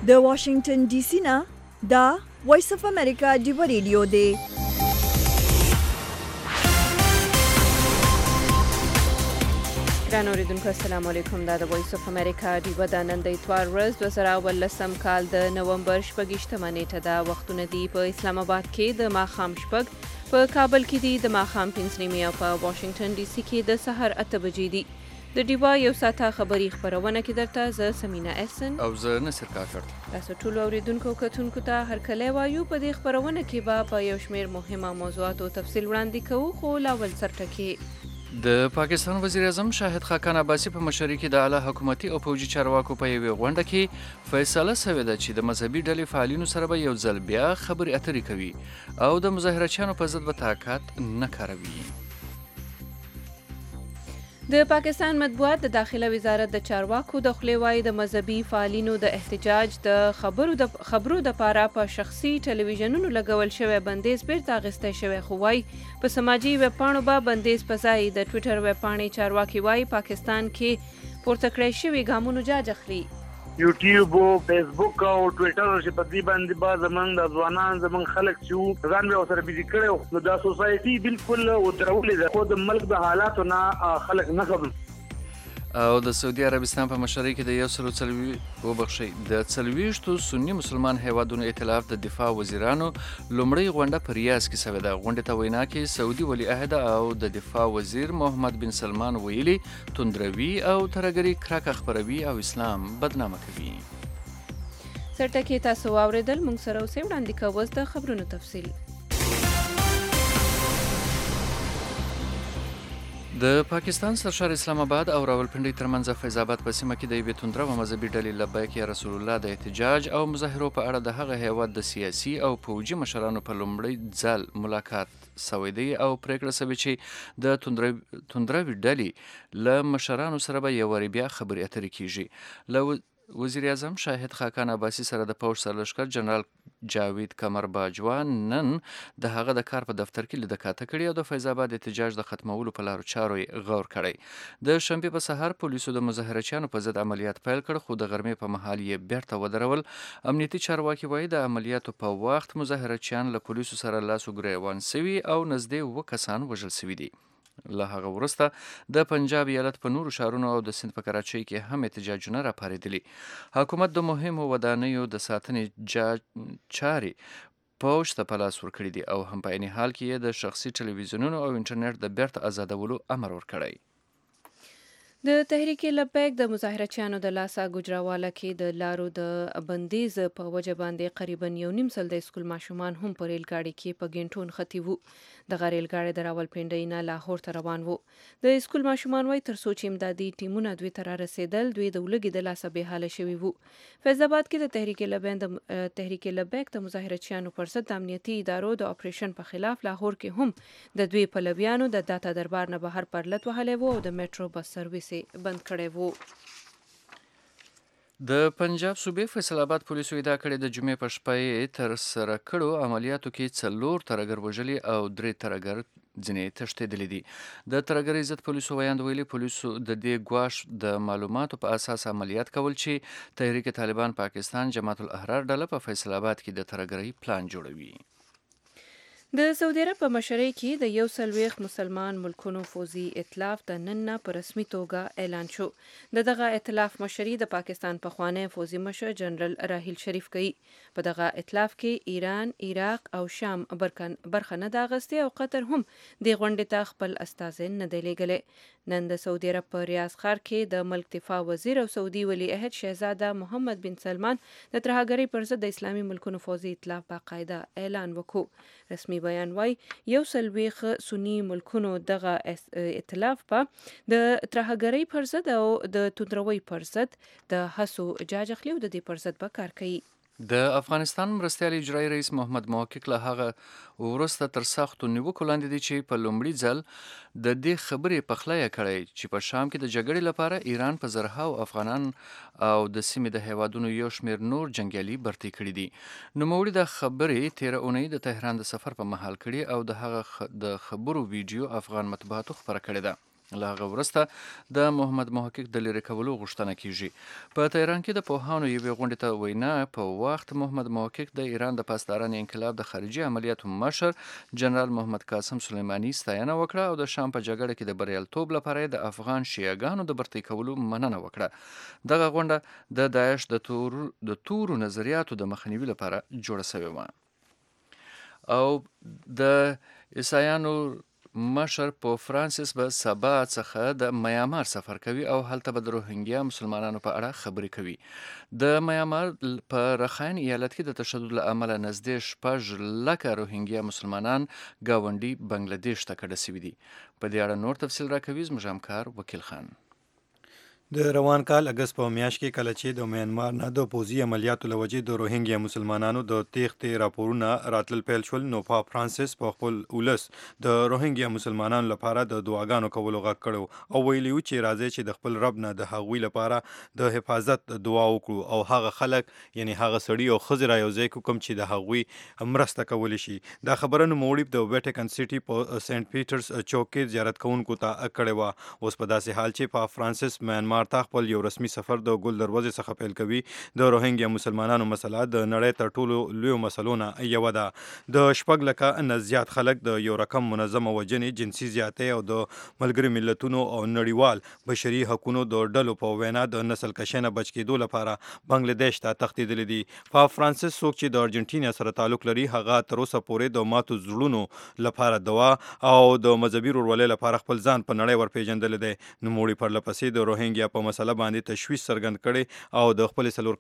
د واشنگټن ډي سي نه دا وایس اف امریکا ډیو ریډیو دی. ګران اوریدونکو السلام علیکم. دا د وایس اف امریکا ډیو د نن د اتوار ورځ 2018 کال د نومبر 8 نیټه دا وختونه دی په اسلام آباد کې د ماښام 8 په کابل کې دی د ماښام 5 او په واشنگټن ډي سي کې د سحر 8 بجې دی. د ډیوا یو ساعته خبری خبرونه کې درته زه سمینا احسن او زه نصر کاکړ. تاسو ټول اوریدونکو کتونکو ته هرکلی وایو. په دې خبرونه کې به په یو شمیر مهمه موضوعاتو تفصیل وړاندې کوو، خو لاول سرټکي د پاکستان وزیر اعظم شاهد خاقان عباسي په مشرۍ کې د اعلی حکومتي او پوځي چارواکو په یوې غونډه کې فیصله شوې ده چې د مذهبي ډلې فعالینو سره به یو ځل بیا خبرې اترې کوي او د مظاهرچیانو په ضد به طاقت نه کاروي. د پاکستان مطبوعات د داخله وزارت د چارواکو د خولې وایي د مذهبي فعالینو د احتجاج د خبرو د پاره په شخصي ټلویزیونونو لګول شوی بندیز بیرته اخیستی شوی، خو وایي په سماجي ویبپاڼو به بندیز په ځای د ټویټر ویبپاڼې چارواکي وایي پاکستان کې پورته کړی شوي ګامونو جاج اخلي. یوټیوب او فیسبوک او ټویټر چې په دې باندې به زمونږ د ځوانان زمونږ خلک چې ځان به سره بیزي کړي نو دا سوسایټي بالکل ودرولې ده، خو د ملک د حالاتو نه خلک نه خبر. او د سعودي عربستان په مشرۍ کې د 40 سني مسلمان هیوادونو ائتلاف د دفاع وزیرانو لومړی غونډه په ریاض کې شوې ده. غونډې ته وینا کې سعودي ولی عهد او د دفاع وزیر محمد بن سلمان ویلي توندروي او ترهګري کرکه خپروي او اسلام بدنامه کوي. سرټکي تاسو واوریدل، موږ سره اوسئ. وړاندې کوو د خبرونو تفصیل. د پاکستان سرشار اسلام آباد او راولپنډۍ ترمنځ فیض آباد په سیمه کې د یوې توندره و مذهبي ډلې لبیک یا رسول الله د احتجاج او مظاهرو په اړه د هغه هیواد د سیاسي او پوځي مشرانو په لومړي ځل ملاقات سوی دی او پریکړه شوې چې د توندروي ډلې له مشرانو سره به یو وارې بیا خبرې اترې کیږي. له وزیر اعظم شاهد خاقان عباسي سره د پوځ سرلښکر جنرال جاوید کمر باجوا نن د هغه د کار په دفتر کې لیده کاته کړې او د فیض آباد احتجاج د ختمولو په لارو چارو یې غور کړی. د شنبې په سهار پولیسو د مظاهرچیانو په ضد عملیات پیل کړ، خو د غرمې په مهال یې بیرته ودرول. امنیتي چارواکي وایي د عملیاتو په وخت مظاهرچیان له پولیسو سره لاس و ګریوان سوي او نږدې 7 کسان وژل سوي دي. له هغه وروسته د پنجاب ایالت په نورو ښارونو او د سند په کراچۍ کې هم احتجاجونه راپارېدلي. حکومت د مهمو ودانیو د ساتنې چارې پوځ ته په لاس ورکړي دي او هم په عین حال کې یې د شخصي ټلویزیونونو او انټرنیټ د بیرته آزادولو امر ورکړی. د تحریک لبیک د مظاهرچیانو د لاسه ګوجراواله کې د لارو د بندیز په وجه باندې قریبا 1.5 سل د سکول ماشومان هم په ریل ګاډي کې په ګنټون ختی وو. د ریل ګاډي د راولپنډۍ نه لاهور ته روان وو. د سکول ماشومان وای تر څو چې امدادي ټیمونه دوی ته رسیدل دوی د ولګي د لاسه به حاله شوي وو. فیض آباد کې د تحریک لبیک د مظاهرچیانو پر ضد د امنیتي ادارو د اپریشن په خلاف لاهور کې هم د دوی پلویانو د داتا دربار نه بهر پرلت وهلی وو او د میټرو بس سرویس بند کړی وو. د پنجاب صوبې فیصل آباد پولیسو ادعا کړې د جمعې په شپه یې تر سره کړو عملیاتو کې 4 ترهګر وژلي او 3 ترهګر ځینې تښتېدلي دي. د ترهګرۍ ضد پولیسو ویاند ویلي پولیسو د دې ګواښ د معلوماتو په اساس عملیات کول چې تحریک طالبان پاکستان جماعت الاحرار ډله په فیصل آباد کې د ترهګرۍ پلان جوړوي. د سعودي عرب په مشرۍ کې د 41 مسلمان ملکونو فوزي ائتلاف د نن نه په رسمي توګه اعلان شو. دغه ائتلاف مشري د پاکستان پخوانی فوزي مشر جنرال راحیل شریف کوي. په دغه ائتلاف کې ایران، عراق او شام برخه نه ده اخیستې او قطر هم د غونډې ته خپل استازی نه دی لیږلی. نن د سعودي عرب په ریاض ښار کې د ملک دفاع وزیر او سعودي ولی عهد شهزاده محمد بن سلمان د ترهګرۍ پر ضد د اسلامي ملکونو فوزي ائتلاف باقاعده اعلان وکړ. رسمي بیان وای 140 سني ملکونو دغه ائتلاف په د ترهګرۍ پر ضد او د توندروي پر ضد د هڅو جاج اخلي او د دې پر ضد به کار کوي. د افغانستان مرستیال اجرایي رئیس محمد محقق له هغه وروسته تر سختو نیوکو لاندې دی چې په لومړي ځل د دې خبرې پخلی کړی چې په شام کې د جګړې لپاره ایران په زرهاو افغانان او د سیمې د هیوادونو یو شمېر نور جنګیالي برتي کړي دي. نوموړي د خبرې 13 اونۍ د تهران د سفر په مهال کړي او د هغه د خبرو ویډیو افغان مطبوعاتو خپره کړې ده. له هغه وروسته د محمد محقق د لرې کولو غوښتنه کیږي. په تهران کې د پوهانو یوې غونډې ته وینا په وخت محمد محقق د ایران د پاسداران انقلاب د خارجي عملیاتو مشر جنرال محمد قاسم سلیماني ستاینه وکړه او د شام په جګړه کې د بریالیتوب لپاره د افغان شیعهګانو د برطرفي کولو مننه وکړه. دغه غونډه د داعش د تورو نظریاتو د مخنیوي لپاره جوړه شوې وه. او د عیسایانو مشر په فرانسیس به سبا څخه د میامار سفر کوي او هلته به د روهینګیا مسلمانانو په اړه خبرې کوي. د میامار په رخاین ایالت کې د تشدد له امله نږدې 6 لکه روهینګیا مسلمانان ګاونډي بنگلاديش ته کډه شوي دي. په دې اړه نور تفصیل راکوي زموږ همکار وکیل خان. د روان کال اگست په میاشت کې کله چې د میانمار نه د پوځي عملیاتو له وجې د روهینګیا مسلمانانو د تېښتې راپورونه راتلل پیل شول، نو پاپ فرانسیس په خپل ولس د روهینګیا مسلمانانو لپاره د دعاګانو کولو غږ کړو او ویلي و چې راځي چې د خپل رب نه د هغوی لپاره د حفاظت دعا وکړو او هغه خلک یعنی هغه سړي او ښځې را یو ځای کړو کوم چې د هغوی مرسته کولی شي. دا خبره نوموړي د ویټیکن سټي په سینټ پیټرز چوک کې زیارت کوونکو ته کړې وه. اوس په داسې حال چې پاپ فرانسیس میانمار ته خپل یو رسمي سفر د ګل دروازې څخه پیل کوي، د روهینګیا مسلمانانو مسله د نړۍ تر ټولو لویو مسلو نه یوه ده. د 6 لکه نه زیات خلک د یو رقم منظمه وژنې، جنسي زیاتۍ او د ملګري ملتونو او نړیوال بشري حقوقو د ډلو په وینا د نسل کشۍ نه بچ کېدو لپاره بنگلاديش ته تښتېدلي دي. پاپ فرانسیس څوک چې د ارجنټینا سره تعلق لري، هغه تر اوسه پورې د ماتو زړونو لپاره دعا او د مذهبي ورورولۍ لپاره خپل ځان په نړۍ ورپېژندلی دی. نوموړي پرلپسې د روهینګیا په مسله باندې تشویش څرګند کړي او د خپل 4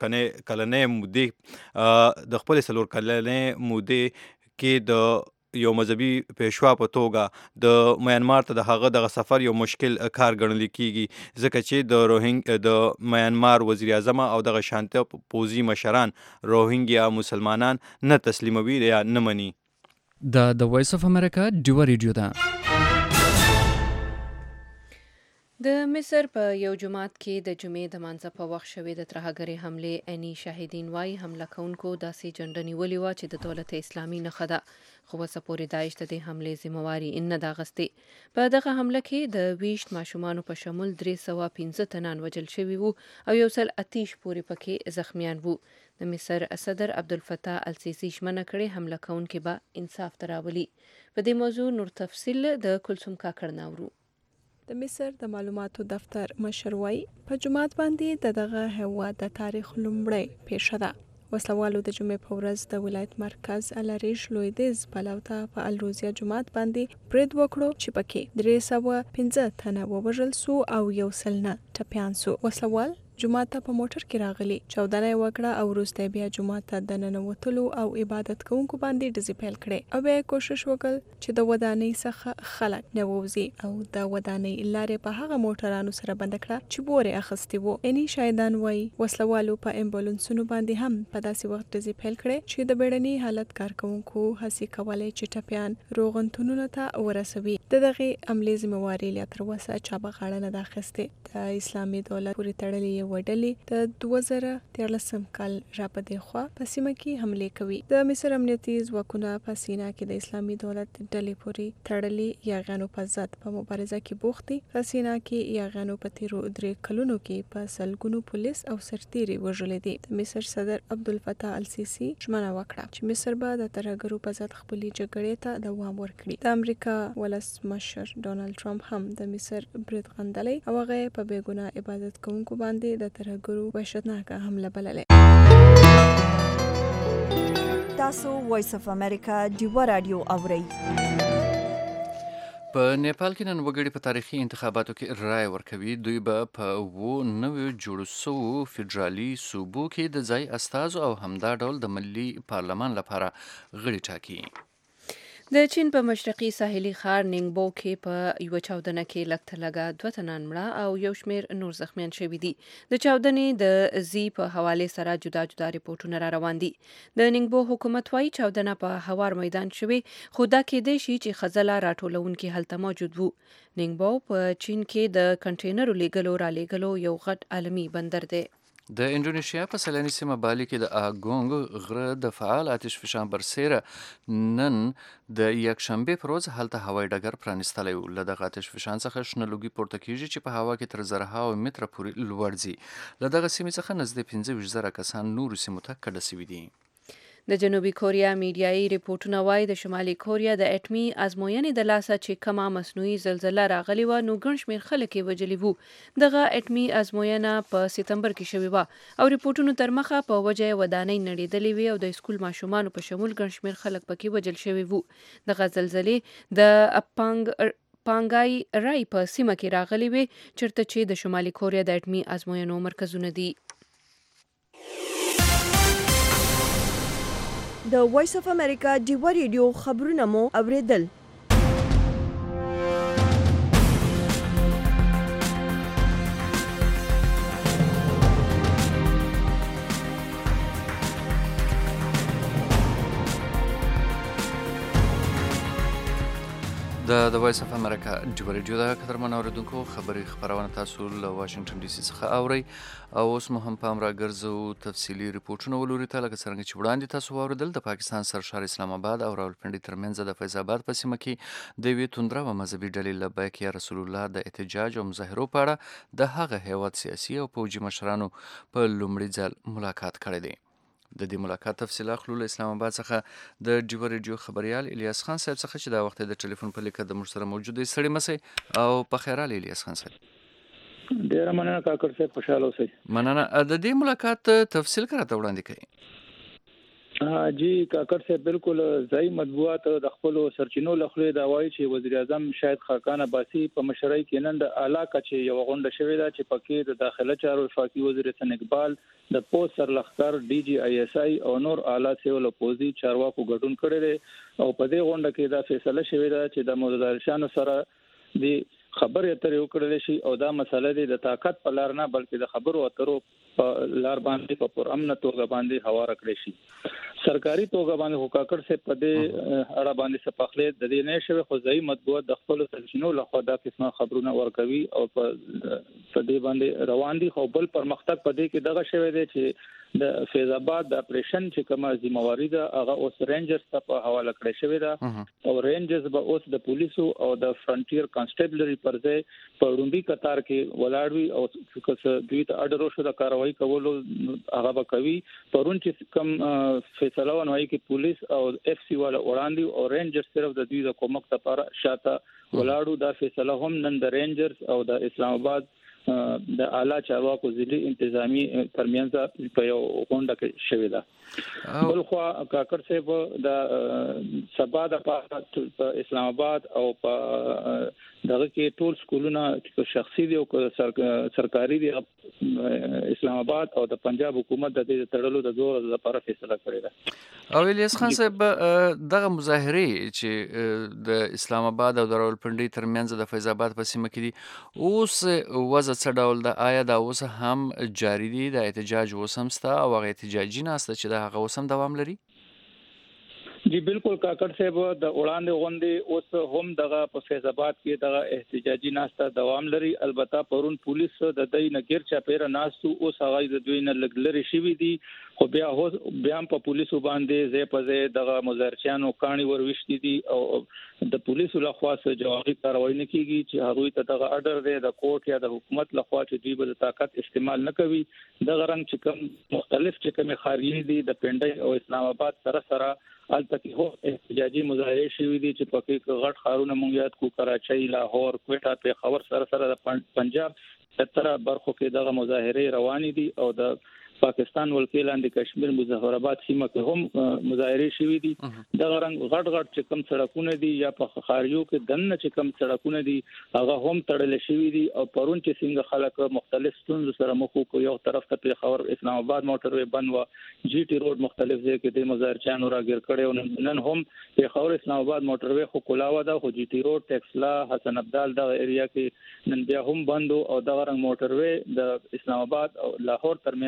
کلنې مودې کې د یو مذهبي پیشوا په توګه د میانمار ته د هغه دغه سفر یو مشکل کار ګڼل کیږي، ځکه چې د میانمار وزیر اعظم او دغه شانته پوځي مشران روهینګیا مسلمانان نه تسلیموي یا نه مني. د وایس اف امریکا ډیو ریډیو ده. د مصر په یو جومات کې د جمعې د مانځه په وخت شوې د ترهګرۍ حملې عیني شاهدین وایي حمله کوونکو داسې جنډه نیولې وه چې د دولت اسلامي نښه ده، خو اوسه پورې داعش د دې حملې ذمهواري نه ده اخیستې. په دغه حمله کې د 20 ماشومانو په شمول 315 تنان وژل شوي وو او 130 پورې پکې زخمیان وو. د مصر صدر عبدالفتاح السیسی ژمنه کړې حمله کوونکي به انصاف ته راولي. په دې موضوع نور تفصیل د کلثوم کاکړ ناورو. د مصر د معلوماتو دفتر مشر وایي په جومات باندې دغه هیواد د تاریخ لومړی پیښه ده. وسلوالو د جمعې په ورځ د ولایت مرکز الریش لویدیز بلاوته په الروزیا جومات باندې برید وکړو چې پکې 315 تنه ووژل سو او 100 نه ټپیان سو. وسلوال جومات ته په موټر کې راغلي، چاودنه یې وکړه او وروسته بیا جومات ته د ننوتلو او عبادت کوونکو باندې ډزې پیل کړې او بیا یې کوشش وکړ چې د ودانۍ څخه خلک نه ووځي او د ودانۍ لارې په هغه موټرانو سره بنده کړه چې بورې اخیستې وو. عیني شاهدان وایي وسلوالو په امبولانسونو باندې هم په داسې وخت ډزې پیل کړې چې د بیړني حالت کارکوونکو هڅې کولې چې ټپیان روغتونونو ته ورسوي. د دغې حملې ذمهواري لا تر اوسه چا په غاړه نه ده اخیستې. د اسلامي دولت پورې تړلې وډلې د 2013 کال را په دې خوا په سیمه کې حملې کوي. د مصر امنیتي ځواکونه په سینا کې د اسلامي دولت ډلې پورې تړلې یاغیانو په ضد په مبارزه کې بوخت دي. په سینا کې یاغیانو په تیرو 3 کلونو کې په سلګونو پولیس او سرتیري وژلي دي. د مصر صدر عبدالفتاح السیسی ژمنه وکړه چې مصر به د ترهګرو په ضد خپلې جګړې ته دوام ورکړي. د امریکا ولسمشر ډونالد ټرمپ هم د مصر برید غندلی او هغه په بې ګناه عبادت کوونکو باندې د ترهګرو وحشتناکه حمله بللې. تاسو وایس اف امریکا ډیو رادیو اورئ. په نیپال کې نن وګړي په تاریخي انتخاباتو کې رای ورکوي. دوی به په 9 جوړو شویو فدرالي صوبو کې د ځای استازو او همدا ډول د ملي پارلمان لپاره غړي ټاکي. د چین په مشرقي ساحلي ښار نینګبو کې په یوه چاودنه کې لږ تر لږه 2 تنان مړه او یو شمېر نور زخمیان شوي دي. د چاودنې د زی په حوالې سره جدا جدا ریپورټونه را روان دي. د نینګبو حکومت وایي چاودنه په هوار میدان شوې، خو دا کېدای شي چې خزله راټولونکي هلته موجود وو. نینګبو په چین کې د کنټینرو لیږلو را لیږلو یو غټ عالمي بندر دی. د انډونیشیا په سیلاني سیمه بالي کې د اګونګ غره د فعال آتش فشان برسیره نن د یکشنبه پر ورځ هلته هوایي ډګر پرانیستلی و. له دغه آتش فشان څخه شنه لوګي پورته کیږي چې په هوا کې تر زرهاوو متره پورې لوړ ځي. له دغه سیمې څخه نږدې 25,000 کسان نورو سیمو ته کډه سوي دي. د جنوبي کوریا میډیایي ریپورتونه وایي د شمالي کوریا د اټمي ازموینې د لاسه چې کما مصنوعي زلزله راغلی و نو ګڼ شمېر خلک یې وژلي وو. دغه اټمي ازموینه په سپتمبر کې شوې وه او ریپورتونو تر مخه په وجه یې ودانۍ نړېدلې وې او د سکول ماشومانو په شمول ګڼ شمېر خلک پکې وژل شوي وو. دغه زلزلې د پانګای رای په سیمه کې راغلي وې چېرته چې د شمالي کوریا د اټمي ازموینو مرکزونه دي. د وایس اف امریکا ډیوا ریډیو خبرونه مو اوریدل. د وایس اف امریکا ډیوا ریډیو د قدرمن اوریدونکو خبري خبرونه تاسو له واشنگټن ډي سي څخه اورئ او اوس مو هم پام راګرځو تفصیلي ریپورتونه ولوري ته لکه څرنګه چې وړاندې تاسو واوریدل. د پاکستان سرشار اسلام آباد او راولپنډي ترمنځ د فیض آباد په سیمه کې د یوې توندره و مذهبي ډلې لبیک یا رسول الله د احتجاج او مظاهرو په اړه د هغه هیواد سیاسي او پوځي مشرانو په لومړي ځل ملاقات کړی دی. د دې ملاقات تفصیل اخلو له اسلام آباد څخه د ډیوا ریډیو خبريال الیاس خان صاحب څخه چې دا وخت د ټلیفون په لیکه د موږ سره موجود دی. سړی مسئ او په خیرال الیاس خان صاحب. ډیره مننه کاکړ صاحب، خوشاله اوسئ. مننه. د دې ملاقات تفصیل کراته وړاندې کړئ. جی کاکړ صاحب، بالکل ځای مطبوعات د خپل سرچینو لخوا دا وایي چې وزیر اعظم شاهد خاقان عباسي په مشرۍ کې نن د اعلی کچې یو غونډه شوې ده چې پکې د داخله چارو وفاقي وزیر حسن اقبال، د پوسټ سرلښکر ډي جی آی ایس آی او نور اعلی سیول پوزي چارواکو ګډون کړی دی او په دې غونډه کې دا فیصله شوې ده چې د متدارشانو سره د خبرې اترې وکړل شي او دا مسله د طاقت په لار نه بلکې د خبرو اترو په لار باندې په پر امن توګه باندې هوار کړی شي. سرکاري توګه باندې حکاکړ سے په دې اړه باندې سپخلې د دې نه شوی خو ځای مطبوعات د خپل سرچینو لخوا دا قسمه خبرونه ورکوي او په دې باندې روان دي. خو بل پرمختګ په دې کې دغه شوی دی چې د فیض آباد د اپریشن چې کومه ذمہواری ده هغه اوس رینجرز ته په حواله کړی شوی ده او رینجرز به اوس د پولیسو او د فرنټیر کانسټیبلری پر ځای په وړاندې قطار کې ولاړوي او چې دوی ته اډر شو د کاروایی کولو هغه به کوي. پرون چې کوم فیصله ونوي کې پولیس او اف سی والا وړاندې او رینجرز صرف د دوی د کومک لپاره شاته ولاړو. دا فیصله هم نن د رینجرز او د اسلام آباد د اعلی چارواکو ضلعي انتظامی ترمنځ په یو غونډه کې شوې ده. بل خو کاکړ صاحب د سبا د په اسلام آباد او په دغه کې ټول سکولونه چې شخصي دي او سرکاري دي اسلام آباد او د پنجاب حکومت د دې تړلو د زور لپاره فیصله کړې ده. او الیاس خان صاحب، دغه مظاهرې چې د اسلام آباد او د راولپنډي ترمنځ د فیض آباد په سیمه کې دي اوس وضع څه ډول ده؟ آیا دا اوس هم جاری دي؟ د احتجاج اوس هم شته او هغه احتجاجي ناسته چې د هغه اوس هم دوام لري؟ جی بالکل کاکړ صاحب، د وړاندې غونډې اوس هم دغه په فیض آباد کې دغه احتجاجي ناسته دوام لري. البته پرون پولیس د دې نګر چاپیره ناستو اوس هغه د دوی نه لګلري شوی دي خو بیا په پولیسو باندې ځای په ځای دغه مظاهرچیانو کاڼي وروشتي دي او د پولیسو لخوا څخه جوابي کاروایی نه کیږي چې هغه ته دغه اډر دی د کوټ یا د حکومت لخوا چې دوی به طاقت استعمال نه کوي. دغه رنګ چې کوم مختلف چې کوم خارجي دي د پنډي او اسلام آباد سره البته کې هو احتجاجي مظاهره شوې دي چې پکې غټ ښارونه مونږ یاد کو، کراچۍ، لاهور، کوټه، پیښور سره د پنجاب تر برخو کې دغه مظاهره روانې دي او د پاکستان ولکې لاندې کشمیر مظفرآباد سیمه کې هم مظاهره شوې دي. دغه رنګ غټ چې کوم سړکونه دي یا په خاریو کې دنه چې کوم سړکونه دي هغه هم تړل شوي دي او پرون چې څنګه خلک مختلف ستونزو سره مخ کو، یو طرف ته پیښور اسلام آباد موټر وې بند و، جی ټي روډ مختلف ځای کې د مظاهرچیانو راګیر کړي، نن هم پیښور اسلام آباد موټر وې خو کولاوه ده خو جی ټي روډ، ټکسلا، حسن عبدال دغه ایریا کې نن بیا هم بند او دغه رنګ موټر وې د اسلام آباد او لاهور ترمنځ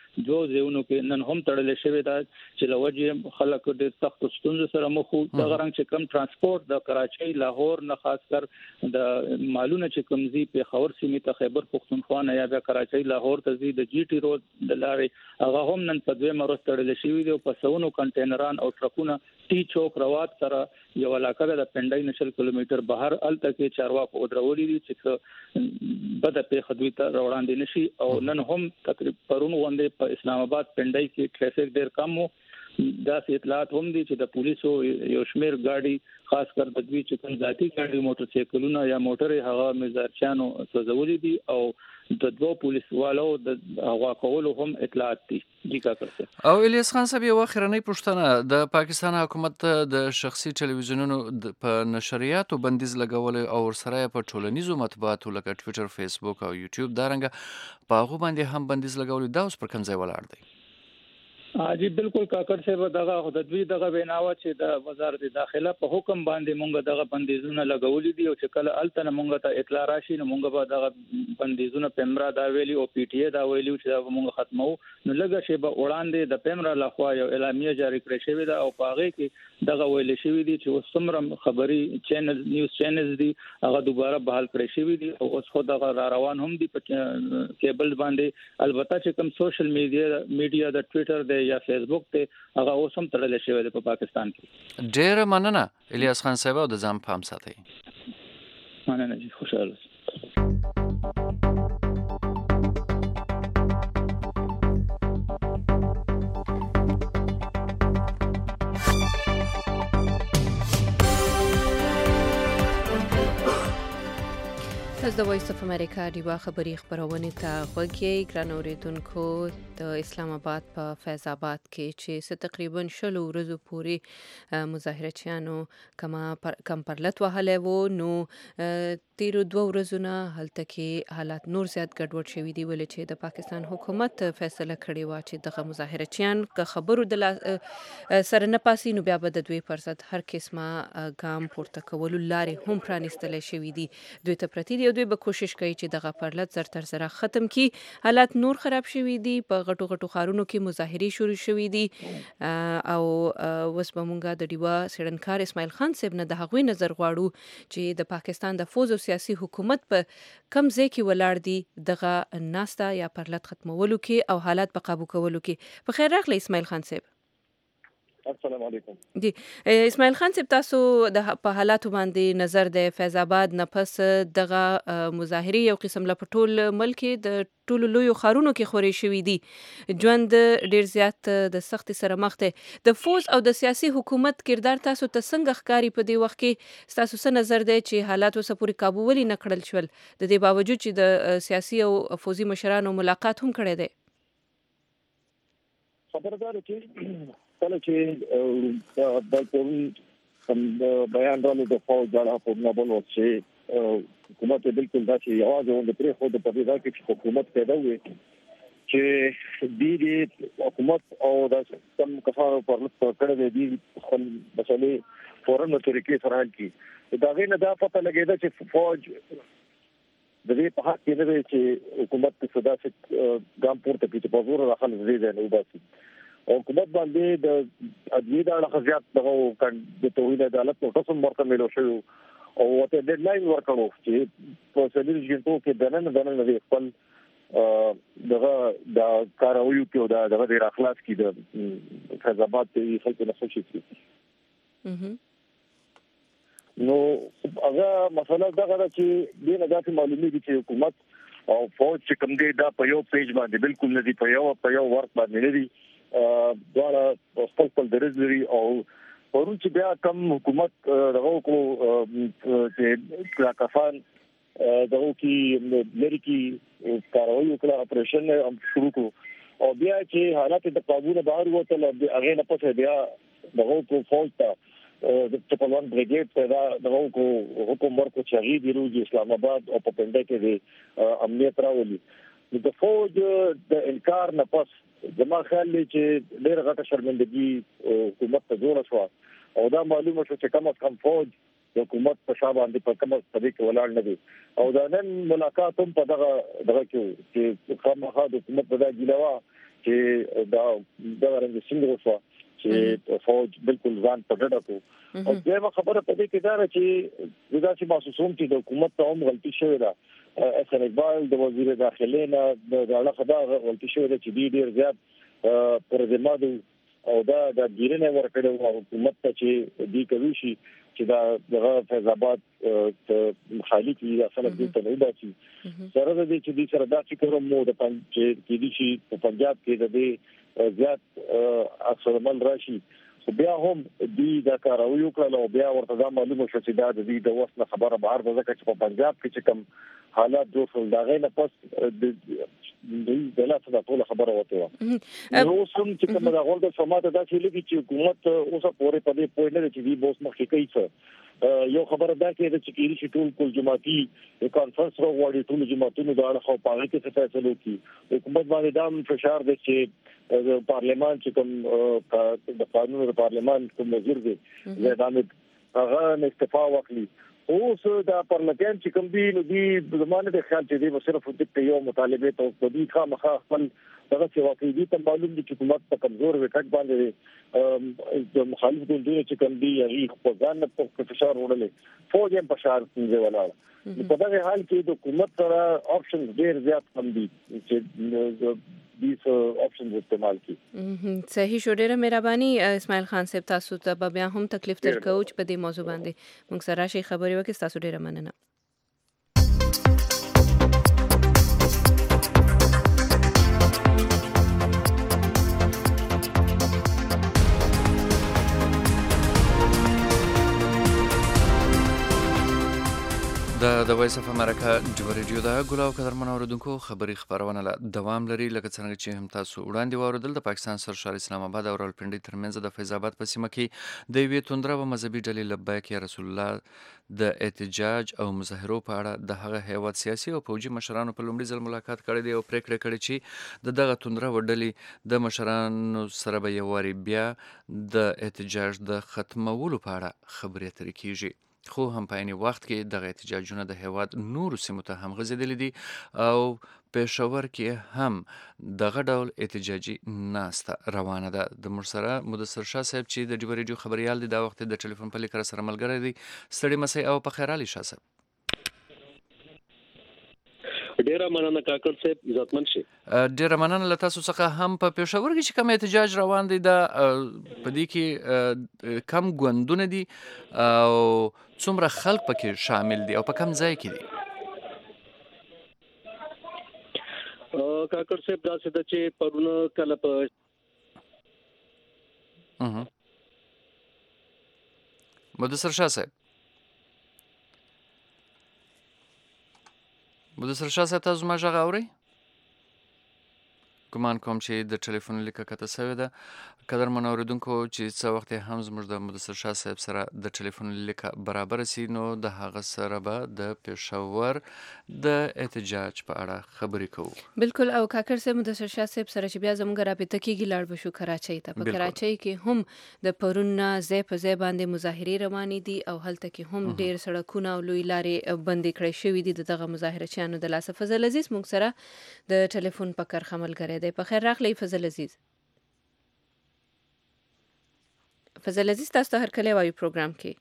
دوه ځایونو کې نن هم تړل شوی دا چې لوجه خلک د سخت ستونزو سره مخ وو دا غرنګ چې کم ترانسپورت د کراچۍ لاهور نه خاص کر د مالونه چې کمزي په خور سیمه ته خیبر پختونخوا نه یا د کراچۍ لاهور ته زی د جی ټي روډ د لارې هغه هم نن په دوه مرز تړل شوی دی په سونو کنټینران او ټرکونه ټي چوک روات سره یو علاقه د پندای نشل کیلومتر بهر ال تکي چارواکو درولې دي چې بده په خدوی ته روان دي نشي او نن هم تقریبا پرونو باندې په اسلام آباد پندای کې ټریفیک ډیر کم وو دا اطلاعات هم دي چې د پولیسو یو شمیر ګاډي خاص کر د دوی چې کوم ذاتي ګاډي موټر سایکلونه یا موټر هغه مزارچانو سوزولې دي او د دوه پولیسوالو د هغه کولو هم اطلاعات دي او الیاس خان صاحب یو اخرنۍ پوښتنه د پاکستان حکومت د شخصي ټلویزیونونو په نشریاتو بندیز لګول او ورسره په ټولنیزو مطبوعاتو لکه ټوئیټر فیسبوک او یوټیوب دارنګه په هغه باندې هم بندیز لګول دا اوس پر کوم ځای ولاړ دی جی بالکل کاکړ صاحب دغه د دوی دغه بناوه چې د وزارت داخله په حکم باندې مونږ دغه بندیزونه لګولې دي او چې کله التنه مونږ ته اطلاع راشي نو مونږ به دغه بندیزونه پمرا دا ویلي او پی ټی ای دا ویلي چې مونږ ختمو نو لږه شی به وړاندې د پمرا لخوا یو اعلامیه جاری کړې شوې ده او پاغه کې دغه ویل شوې دي چې وسمره خبري چینل نیوز چینلز دي هغه دوباره بحال کړې شوې دي او اوس خو دغه روان هم دي په کیبل باندې البته چې کوم سوشل میډیا د ټوئیټر یا فیسبوک ته هغه اوس هم تړل شوی دی په پاکستان کې ډیر مننه الیاس خان صاحب او د ځان پام ساتئ مننه جی خوشاله د وایس اف امریکا دیوا خبری خبرونه ته غوږی ګران اوریدونکو د اسلام آباد په فیض آباد کې چې تقریبا شلو ورځو پورې مظاهرچیانو کم پرلط وهلې وو نو تیرو 2 ورځو نه هلته کې حالات نور زیات ګډوډ شوي دي ولې چې د پاکستان حکومت فیصله کړې و چې دغه مظاهرچیان که خبرو د سره نه پاسي نو بیا به د دوی پر ضد هر قسمه ګام پورته کولو لارې هم پرانیستل شوي دي دوی ته پرتی دی دوی به کوشش کوي چې دغه پرلط زر تر زر ختم کی حالات نور خراب شوي دي په غټو غټو خارونو کې مظاهرې شروع شوي دي او وس به مونږه د دیوا سړنکار اسماعیل خان صاحب نه د هغوی نظر غواړو چې د پاکستان د فوز او سیاسي حکومت په کم ځای کې ولاړ دي دغه ناستا یا پرلط ختمولو کې او حالات په قابو کولو کې په خیر راغلی اسماعیل خان صاحب السلام علیکم جی اسماعیل خان صاحب تاسو د په حالاتو باندې نظر د فیض آباد نه پس دغه مظاهرې یو قسم لا پټول ملک د ټولو لوی خارونو کې خوري شوې دي ژوند ډیر زیات د سخت سره مخ ته د فوز او د سیاسي حکومت کردار تاسو ته څنګه ښکاری په دې وخت کې تاسو څه نظر دی چې حالات اوس پورې قابو ولې نه کړل شول د دې باوجود چې د سیاسي او فوزي مشرانو ملاقات هم کړی دی خبردار چې کله چې د کوم بیان درلو د فوج د په نبل چې حکومت بالکل دا چې یوازې د پرې خو د پدې دا کې حکومت پیدا وي چې د حکومت او د سم کفاره پر لټ کړه دي خپل مسلې فورن طریقې سره حل کړي دا غي نه دا پته لګیدا چې فوج د دې په حق کې نه چې حکومت په صدا څخه ګام پورته کړي په زور راخل زیاده نه وباسي حکومت باندې د ادویه د اړه خزيات دغه د توحید عدالت په ټاکم ورته ملو شو او ته ډیډلاین ورکړو چې په سلیل جنټو کې دنن د خپل دغه د کاروي کې او دغه د اخلاص کې د فیض آباد ته خلک نه خوشي کیږي نو هغه مسله دغه چې د نظارت معلومي دي چې حکومت او فوج چې کوم دی دا په یو پیج باندې بالکل نه دی په یو ورک باندې نه دی دواړه خپل درز لري او پرون چې بیا کم حکومت دغه کو چې کافان دغه کې لری کې کاروي وکړه اپریشن هم شروع کړو او بیا چې حالات د قابو نه بهر وته هغه نه پته بیا دغه کو فوج ته د چپلوان بریګیډ پیدا دغه کو حکومت ورکو چې غي دی روز اسلام آباد او په پنده کې د امنیت راولي د فوج د انکار نه پس زما خیال دی چې ډېر غټه شرمندګي حکومت ته جوړه شو او دا معلومه شو چې کوم کم فوج د حکومت په شابه باندې په کومه طریقې ولاړ نه دي او دا نن ملاقات هم په دغه کې چې خامخا د حکومت په دا ګیلوا چې دا رنګ څنګه وشو چې فوج بالکل ځان په ډډه کو او دا خبره په دې کې دا چې دا چې محسوسوم چې د حکومت ته هم غلطي شوې ده احسان اقبال د وزیر داخله نه د اړه دا غلطي شوې ده چې ډیر زیات پر ذمہ او دا د ګیرنه ورکړو حکومت ته چې دی کوي شي چې دا د فیض آباد مخالف دي اصل د ته نه باسي سره د دې چې د سره دا فکر مو د چې کې دي چې په پنجاب کې د دې زیات اکثر مل راشي خو بیا هم دی دا کار او یو کله بیا ورته دا معلومه شو چې دا د دې د وسنه خبره بهر ده چې په پنجاب کې چې کوم حالات جوړ شول دا غي نه پس د لاس د ټول خبره وته نو سم چې کوم دا غوړ د سماته دا چې لګي چې حکومت اوسه پورې په دې پوینټ نه چې دی بوس مخکې کوي څه یو خبره دا کې چې کېږي چې ټول کول جماعتي کانفرنس راوړي ټول جماعتونو دا اړه خو پاره کې څه فیصله وکړي حکومت باندې دا فشار دی چې د پارلمان چې کوم د قانون د پارلمان کوم وزیر دی زیدامت هغه استعفا وکړي اوس دا پارلمان چې کوم دی نو دی زمانه د خیال چې دی صرف د یو مطالبه ته په دې خامخا خپل دغه چې واقعي دي ته معلوم دي چې حکومت په کمزور وکټ باندې د مخالف ګوندونو چې کوم دی هغه په ځان په فشار وړلې فوج هم په شار څنګه ولاړ په دغه حال کې د حکومت سره آپشن ډیر زیات کم دي چې دیس آپشنز استعمال کی صحیح شو ډیره مهرباني اسماعیل خان صاحب تاسو ته بیا هم تکلیف درکو چې په دې موضوع باندې موږ سره شي خبرې وکړو تاسو ډیره مننه د وایس اف امریکا د ریډیو د ګلاو قدرمن اوریدونکو خبری خبرونه له دوام لري لکه څنګه چې هم تاسو وړاندې واردل د پاکستان سرشار اسلام آباد او راولپنډي ترمنځ د فیض آباد په سیمه کې د یوې توندره و مذهبي ډلې لبیک یا رسول الله د احتجاج او مظاهرو په اړه د هغه هیواد سیاسي او پوجي مشرانو په لومړي ځل ملاقات کړی دی او پریکړه کړې چې دغه توندره و ډلې د مشرانو سره به یو واری بیا د احتجاج د ختمولو په اړه خبرې اترې کیږي خو هم په عین وخت کې دغه احتجاجونه د هیواد نورو سیمو ته هم غځېدلي دي او پېښور کې هم دغه ډول احتجاجي ناسته روانه ده د موږ سره مدثر شاه صاحب چې د ډیو ریډیو خبريال دي دا وخت د ټلیفون په لیکره سره ملګری دي ستړي مسئ او په خیر علي شاه صاحب ډیره مننه کاکړ صاحب عزتمن شي ډیره مننه له تاسو څخه هم په پېښور کې چې کوم احتجاج روان دی دا په دې کې کم ګوندونه دي او څومره خلک پکې شامل دي او په کوم ځای کې دي کاکړ صاحب دا څه چې پرونه کله په مدثر شاه صاحب مدثر شاه صاحب تاسو ما ژغ اورئ ګمان کوم چې د ټلیفون لیکه کته سوې ده قدرمن اوریدونکو چې څه وخت هم زموږ د مدثر شاه صاحب سره د ټلیفون لیکه برابر سي نو د هغه سره به د پېښور د احتجاج په اړه خبرې کوو بالکل او کاکړ صاحب مدثر شاه صاحب سره چې بیا زموږ رابطه کیږي لاړ بشو کراچۍ ته په کراچۍ کې هم د پرون ځای په ځای باندې مظاهرې روانې دي او هلته کې هم ډیر سړکونه او لوی لارې بندې کړې شوې دي دغه مظاهرچیانو د لاسه فضل عزیز موږ سره د ټلیفون په کرخه ملګری دی په خیر راغلی فضل عزیز فضل عزیز تاسو ته هرکلی وایو پروګرام کې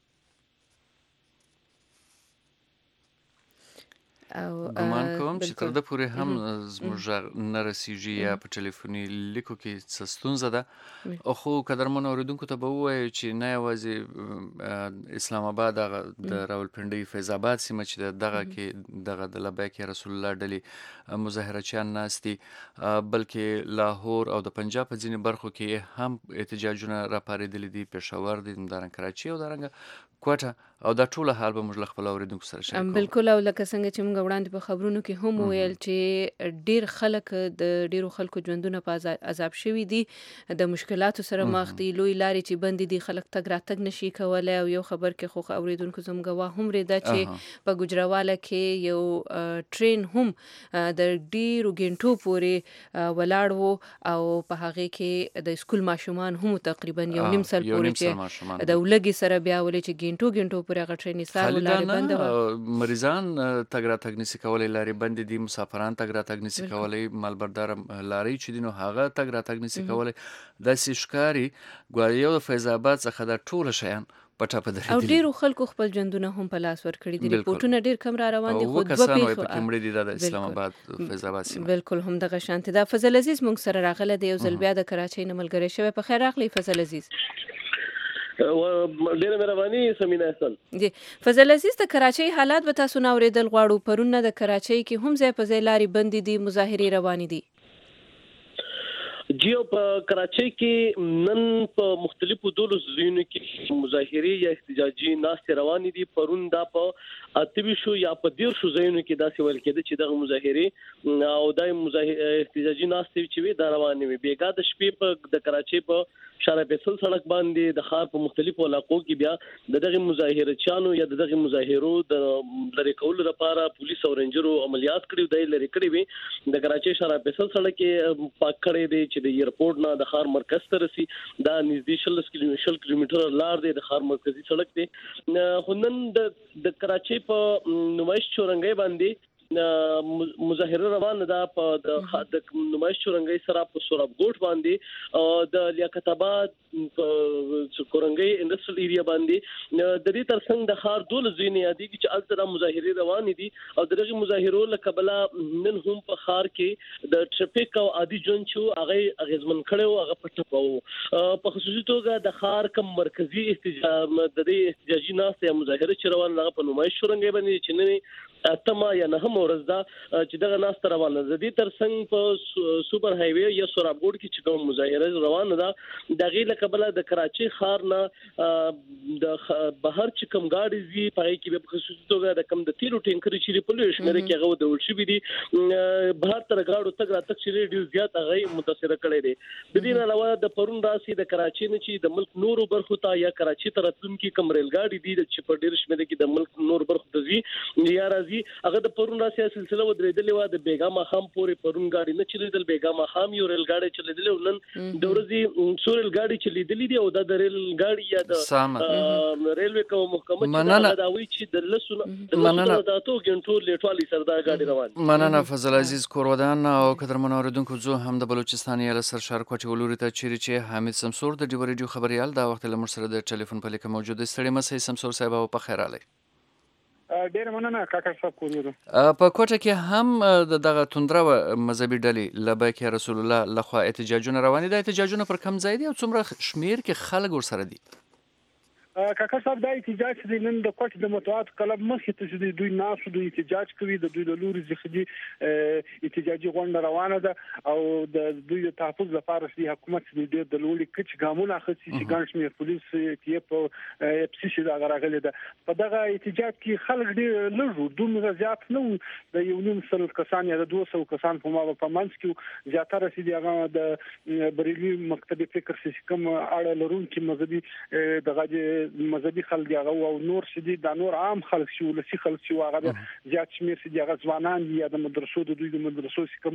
ګمان کوم چې تر ده پورې هم زموږ نه رسیږي یا په ټلیفوني لیکو کې څه ستونزه ده خو قدرمنو اوریدونکو ته به ووایو چې نه یوازې اسلام آباد هغه د راولپنډۍ فیض آباد سیمه چې دغه کې دغه د لبیک یا رسول الله ډلې مظاهرچیان ناست دي بلکې لاهور او د پنجاب په ځینې برخو کې هم احتجاجونه راپارېدلي دي پېښور دي همدارنګه کراچي او دارنګه کوټه او دا ټوله حال به موږ له خپل اوریدونکو سره شریک کوو بالکل او لکه څنګه چې موږ وړاندې په خبرونو کې هم ویل چې ډیر خلک د ډیرو خلکو ژوندونه په عذاب شوي دي د مشکلاتو سره مخ دي لوی لارې چې بندې دي خلک تګ راتګ نشي کولی او یو خبر کې خو اوریدونکو زموږ واه هم ریده چې په ګجراواله کې یو ټرین هم د ډیرو ګنټو پورې ولاړ وو او په هغه کې د سکول ماشومان هم تقریبا یو نیم سال پورې چې د ولګي سره بیا ولې چې ګنټو پورې هغه ټرین سار ولارې بند مریضان تګ راتګ نشي کولای، لارې بندې دي، مسافران تګ راتګ نشي کولای، مالبردار لارې چې دي نو هغه تګ راتګ نشي کولای. داسې ښکاري ګویا یو د فیض آباد څخه دا ټول شیان پټه په درېدلي او ډیرو خلکو خپل ژوندونه هم په لاس ورکړي دي. ریپورټونه ډیر کم را روان دي، خو دوه کسان پیښې وایي پکې مړه دي د اسلام آباد فیض آباد سیمه. بالکل هم دغه شانتي دا. فضل عزیز مونږ سره راغله د یو ځل بیا د کراچۍ نه ملګری شوی. په خیر راغلی فضل عزیز. ډیره مهرباني سمینا احسان. جی فضل عزیز، د کراچۍ حالات به تاسو نه اورېدل غواړو. پرونه د کراچۍ کې هم ځای په ځای لارې بندې دي، مظاهرې روانې دي. جیو په کراچۍ کې نن په مختلفو ډولو ځایونو کې مظاهرې یا احتجاجي ناستې روانې دي. پرون دا په 28 یا په 13 ځایونو کې داسې ویل کېده چې دغه مظاهرې او د احتجاجي ناستې چې وي دا روانې وي. بیګا د شپې په د کراچۍ په شارع فیصل سړک باندې د ښار په مختلفو علاقو کې بیا دغه مظاهرچیانو یا دغه مظاهرو د لری کولو لپاره پولیس او رینجرو عملیات کړي، د لری کړي وي. د کراچۍ شارع فیصل سړک کې پاک کړي دي چې د ایرپورټ نه د ښار مرکز ته رسي. دا نږدې 40 کیلومتره لار دی د ښار مرکزی سړک دی. هنن د کراچۍ په نمایش چورنګي باندې مظاهره روانه ده. په د نمایش چورنګي سره په سوراب ګوټ باندې د لیاقت آباد کورنګي انډستریل ایریا باندې د دې ترڅنګ د ښار دول ځینې یادېږي چې الته مظاهره روانې دي او دغه مظاهرو لکبله نن هم په ښار کې د ټریفیک او عادي ژوند چې هغه اغیزمن کړو، هغه پټو. په خصوصي توګه د ښار کم مرکزی احتجاج د دې احتجاجي ناستې یا مظاهره چې روانه په نمایش چورنګي باندې چې نه اتما یا نه ورځ دا چې دغه ناست روانه ده. د دې ترڅنګ په سوپر های وی یا سوراب ګوټ کې چې کوم مظاهره روانه ده دغه لکبله د کراچۍ ښار نه د بهر چې کوم گاډي زی پای کې په خصوصي توګه د کم د تیرو ټینکر چې په لوي شمېره کې هغه د ولشي بي دي بهر تر گاډو تګ راتګ چې ډیر زیات هغه متاثر کړي دي. د دې نه علاوه د پرون راسي د کراچۍ نه چې د ملک نورو برخو ته یا کراچۍ ته راتلونکي کوم ریل گاډي دي چې په ډیر شمېره کې د ملک نور برخو ته زی یا راځي هغه د پرون راسي سلسله ودرېدلې و. د بیګا ماخام پورې پرون گاډي نه چلیدل، بیګا ماخام یو ریل گاډي چلیدل. نن د ورځې سورل گاډي چلیدلې دي او د ریل گاډي یا د ریلوي کوم محکمه چې دا وی چې د لسونه د تاسو ګنټو لیټوالي سره دا گاډي روان. مننه فضل عزیز کورودان او قدرمن اوریدونکو. زه هم د بلوچستان یا سرشار کوټ ولوري ته چیرې چې حمید سمسور د ډیوريډیو خبريال دا وخت له مر سره د ټلیفون په لیکه موجود دی. ستړي مسې سمسور صاحب او په خیر علي. ډیر مننه کاکړ صاحب کورونه. په کوټه کې هم دغه توندره مذهبي ډلې لبیک رسول الله لخوا احتجاجونه روان دي. احتجاجونه پر کم ځای دي او څومره شمیر کې خلک ورسره دي؟ کاکړ صاحب دا احتجاج چې نن د کوټ د مطبوعات کلب مخې ته چې دوی ناسو دوی احتجاج کوي، د دوی د لوري ځخدي احتجاجي غونډه روانه ده او د دوی د تحفظ لپاره چې حکومت د لوري کچ ګامونه اخلي چې ګڼ شمېر پولیس کې په اپسي دا غراغلي ده. په دغه احتجاج کې خلک ډېر لږ دومره زیات نه د یو نیم سل کسان یا د 200 کسان په ما په منځ کې زیاتره چې هغه د بریلي مکتب فکر سیستم اړه لرونکي مذهبي دغه مذهبي خلک هغه او نور شدي د نور عام خلک شو لسی خلک شو هغه زیات شمیر شدي هغه ځوانان یا د مدرسو د دوی د مدرسو کوم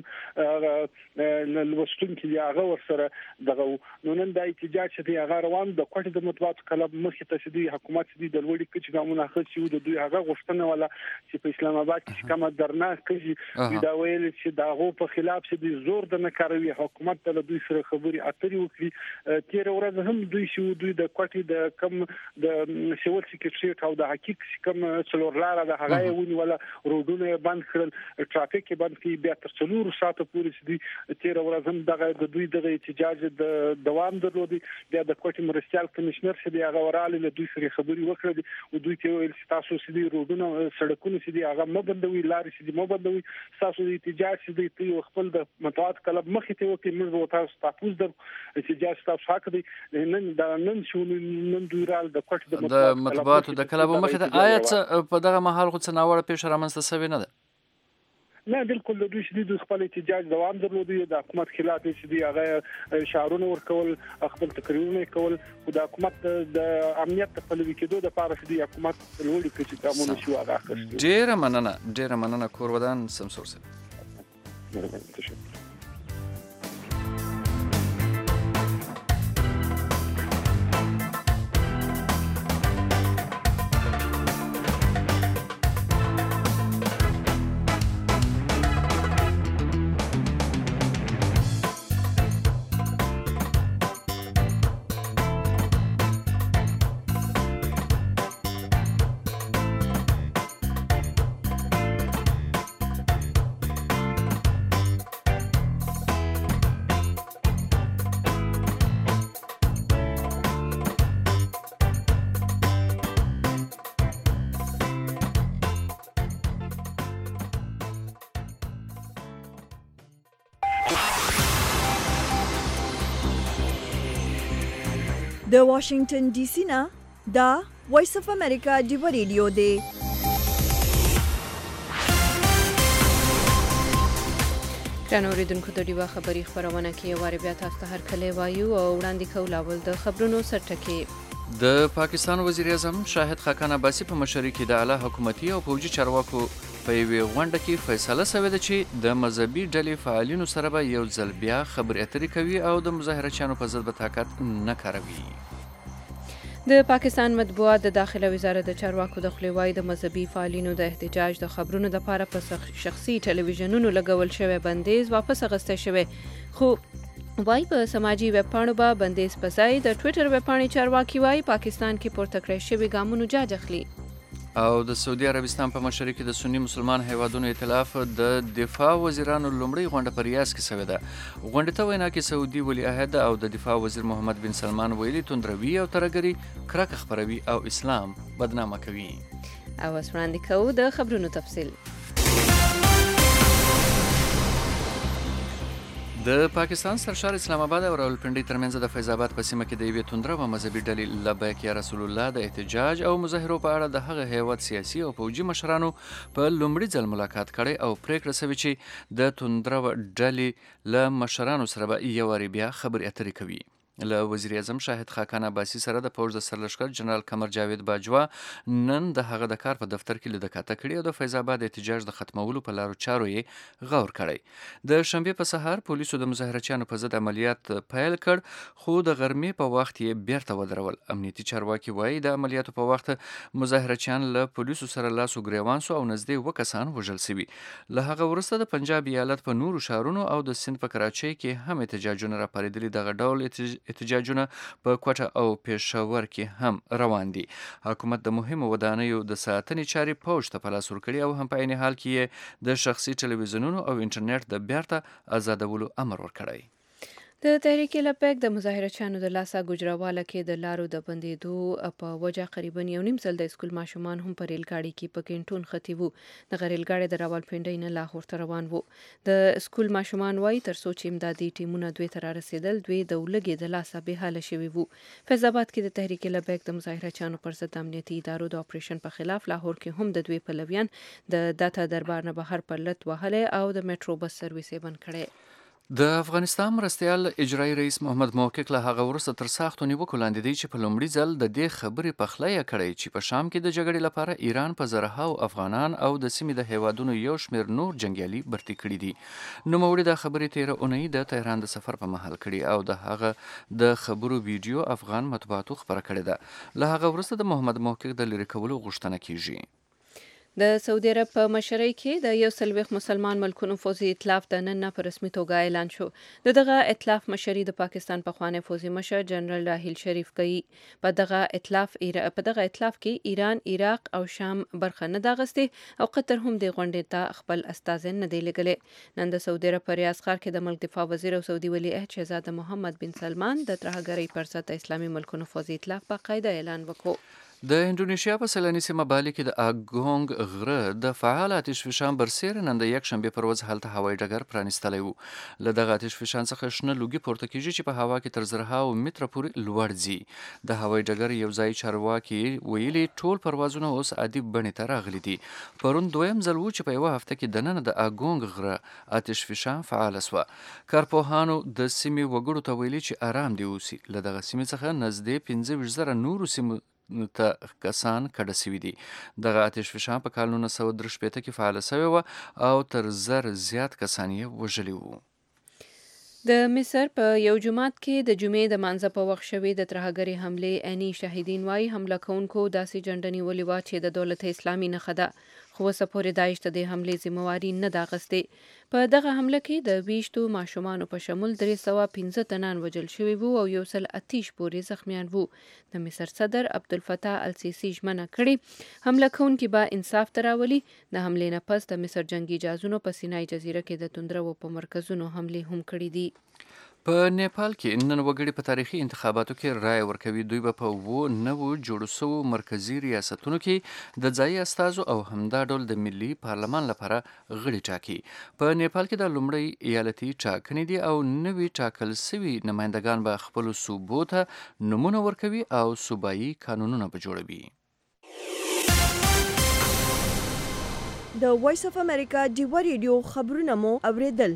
لوستون کې هغه ورسره دغه نو نن د احتجاج چې هغه روان د کوټ د مطبوعات کلب مخې ته شدي حکومت شدي د لوړي کچ ګامونه اخلي د دوی هغه غوښتنه ولا چې په اسلام آباد کې کومه درنه کوي دا ویل چې دغه په خلاف شدي زور د نه کاروي. حکومت د دوی سره خبري اترې وکړي. تیر ورځ هم دوی شو دوی د کوټ د کم د سیول سکرټریټ او د حقیقت کوم څلور لار د هغه ونی ولا روډونه بند کړل، ټرافیک بند کړي. بیا تر 4 ساعته پورې دي تیر ورځ هم دغه د دوی د احتجاج د دوام درلودي. بیا د کوټ مرستيال کمشنر چې هغه وراله له دوی سره خبري وکړي او دوی ته ویل چې تاسو سړي روډونه سړکونه چې هغه مبندوي لارې چې مبندوي تاسو د احتجاج چې دوی خپل د مطبوعات کلب مخې ته وکړي. موږ تاسو تاسو د احتجاج تاسو حق دي. نن شو نن دوی رال د مطبوعاتو د کلب مخې ته آیا په دغه مهال خو څه ناوړه پیښه رامنځته شوې نه ده؟ نه بالکل د دوی شدید خپل احتجاج دوام درلودي. د حکومت خلاف چې هغه شعارونه ورکول خپل تقریرونه کول او د حکومت د امنیت په لوي کېدو د لپاره چې حکومت لوړي کې ګامونه شو هغه اخیستل. ډیر مننه کورودان سمسور صاحب. تشکر. د واشنگټن ډي سي نه دا وایس اف امریکا ډیو ریډیو دی. ګرانو اوریدونکو د ډیوا خبري خبرونه کې واره بیا تاسو ته هرکلی وایو او وړاندې کوو اول د خبرونو سرټکي. د پاکستان وزیر اعظم شاهد خاقان عباسي په مشرۍ کې د اعلی حکومتي او پوځي چارواکو په یوې غونډه کې فیصله شوې ده چې د مذهبي ډلې فعالینو سره به یو ځل بیا خبرې اترې کوي او د مظاهرچیانو په ضد به طاقت نه کاروي. د پاکستان مطبوعات د داخله وزارت د چارواکو د خولې وایي د مذهبي فعالینو د احتجاج د خبرونو لپاره په شخصي ټلویزیونونو لګول شوی بندیز واپس اخیستی شوی، خو وایي په سماجي ویب پاڼو به بندیز په ځای د ټویټر ویب پاڼې چارواکي وایي پاکستان کې پورته کړی شوي ګامونو جاج اخلي. او د سعودي عربستان په مشرۍ کې د سنی مسلمان هیوادونو ائتلاف د دفاع وزیرانو لومړۍ غونډه په ریاض کې شوې ده. غونډې ته وینا کې سعودي ولی عهد او د دفاع وزیر محمد بن سلمان ویلي توندروي او ترهګري کرکه خپروي او اسلام بدنامه کوي. او اوس وړاندې کوو د خبرونو تفصیل. د پاکستان سرشار اسلام آباد او راولپنډۍ ترمنځ د فیض آباد په سیمه کې د یوې توندره و مذهبي ډلې لبیک یا رسول الله د احتجاج او مظاهرو په اړه د هغه هیواد سیاسي او پوځي مشرانو په لومړي ځل ملاقات کړی او پریکړه شوې چې د توندره ډلې له مشرانو سره به یو وارې بیا خبرې اترې کوي. له وزیر اعظم شاهد خاقان عباسي سره د پوځ د سرلښکر جنرال قمر جاوید باجوا نن د هغه د کار په دفتر کې لیده کاته کړې او د فیض آباد احتجاج د ختمولو په لارو چارو یې غور کړی. د شنبې په سهار پولیسو د مظاهرچیانو په ضد عملیات پیل کړ، خو د غرمې په وخت یې بیرته ودرول. امنیتي چارواکي وایي د عملیاتو په وخت مظاهرچیان له پولیسو سره لاس و ګریوان سو او نږدې 2 کسان وژل شوي. له هغه وروسته د پنجاب ایالت په نورو ښارونو او د سند په کراچۍ کې هم احتجاجونه راپارېدلي. دغه ډول احتجاجونه په کوټه او پېښور کې هم روان دي. حکومت د مهمو ودانیو د ساتنې چارې پوځ ته په لاس ورکړي او هم په عین حال کې یې د شخصي ټلویزیونونو او انټرنیټ د بیرته آزادولو امر ورکړی. د تحریک لبیک د مظاهرچیانو د لاسه ګوجراواله کې د لارو د بندېدو په وجه قریبا 1.5 ځل د اسکول ماشومان هم په ریل ګاډي کې په کینټون ختی وو. دغه ریل ګاډي د راولپنډۍ نه لاهور ته روان وو. د اسکول ماشومان وایي تر څو چې امدادي ټیمونه دوی ته رارسېدل دوی د ولږې د لاسه بې حاله شوي وو. فیض آباد کې د تحریک لبیک د مظاهرچیانو پر ضد امنیتي ادارو د اپریشن په خلاف لاهور کې هم د دوی پلویان د داتا دربار نه بهر پر لټ وهلې او د میټرو بس سرویس یې بند کړی. د افغانستان مرستیال اجرایي رئیس محمد موقق له هغه وروسته تر سختو نیوکو لاندې دی چې په لومړي ځل د دې خبرې پخلی کړی چې په شام کې د جګړې لپاره ایران په زرهاو افغانان او د سیمې د هیوادونو یو شمېر نور جنګیالي برتي کړي دي. نوموړي دا خبرې تېره اونۍ د تهران د سفر په مهال کړي او د هغه د خبرو ویډیو افغان مطبوعاتو خپره کړې ده. له هغه وروسته د محمد موقق د لرې کولو غوښتنه کیږي. د سعودي عرب په مشرۍ کې د 140 مسلمان ملکونو فوزي ائتلاف د نن په رسمي توګه اعلان شو. دغه ائتلاف مشري د پاکستان پخوانی فوزي مشر جنرال راحیل شریف کوي. په دغه ائتلاف کې ایران، عراق او شام برخه نه ده اخیستې او قطر هم د غونډې ته خپل استازی نه دی لېږلی. نن د سعودي عرب په ریاض ښار کې د ملک دفاع وزیر او سعودي ولی عهد شهزاده محمد بن سلمان د ترهګرۍ پر ضد اسلامي ملکونو فوزي ائتلاف باقاعده اعلان وکړ. د انډونیشیا په سیلاني سیمه بالي کې د اګونګ غره د فعال آتش فشان برسېره نن د یکشنبې پر ورځ هلته هوایي ډګر پرانیستلی و. له دغه آتش فشان څخه شنه لوګي پورته کیږي چې په هوا کې تر زرهاو متره پورې لوړ ځي. د هوایي ډګر یو ځای چارواکي ویلي ټول پروازونه اوس عادي بڼې ته راغلي دي. پرون دویم ځل و چې په یوه هفته کې دننه د اګونګ غره آتش فشان فعاله سوه. کارپوهانو د سیمې وګړو ته ویلي چې آرام دې اوسي. له دغه سیمې څخه نږدې 15,000 نورو سیمو ته کسان کډه سوي دي. دغه آتش فشان په کال 1963 کې فعاله سوې وه او تر 1000 زیات کسان یې وژلي وو. د مصر په یو جومات کې د جمعې د مانځه په وخت شوې د ترهګرۍ حملې عیني شاهدین وایي حمله کوونکو داسې جنډه نیولې وه چې د دولت اسلامي نښه ده، خو اوسه پورې داعش ته د حملې ذمهواري نه ده اخیستې. په دغه حمله کې د 20 ماشومانو په شمول 315 تنان وژل شوي وو او 130 پورې زخمیان وو. د مصر صدر عبدالفتاح السیسي ژمنه کړې حمله کوونکي به انصاف ته راولي. د حملې نه پس د مصر جنگي جهازونو په سینای جزیره کې د توندرو په مرکزونو حملې هم کړې دي. په نیپال کې نن وګړي په تاریخي انتخاباتو کې رای ورکوي. دوی به په 9 جوړو شوو مرکزي ریاستونو کې د ځایي استازو او همدا ډول د ملي پارلمان لپاره غړي ټاکي. په نیپال کې د لومړی ایالتي ټاکنې دي او نوي ټاکل سوي نمایندګان به خپلو صوبو ته نومونه ورکوي او صوبایي قانونونه به جوړوي. د وایس اف امریکا ډیوا ریډیو خبرونه مو اوریدل.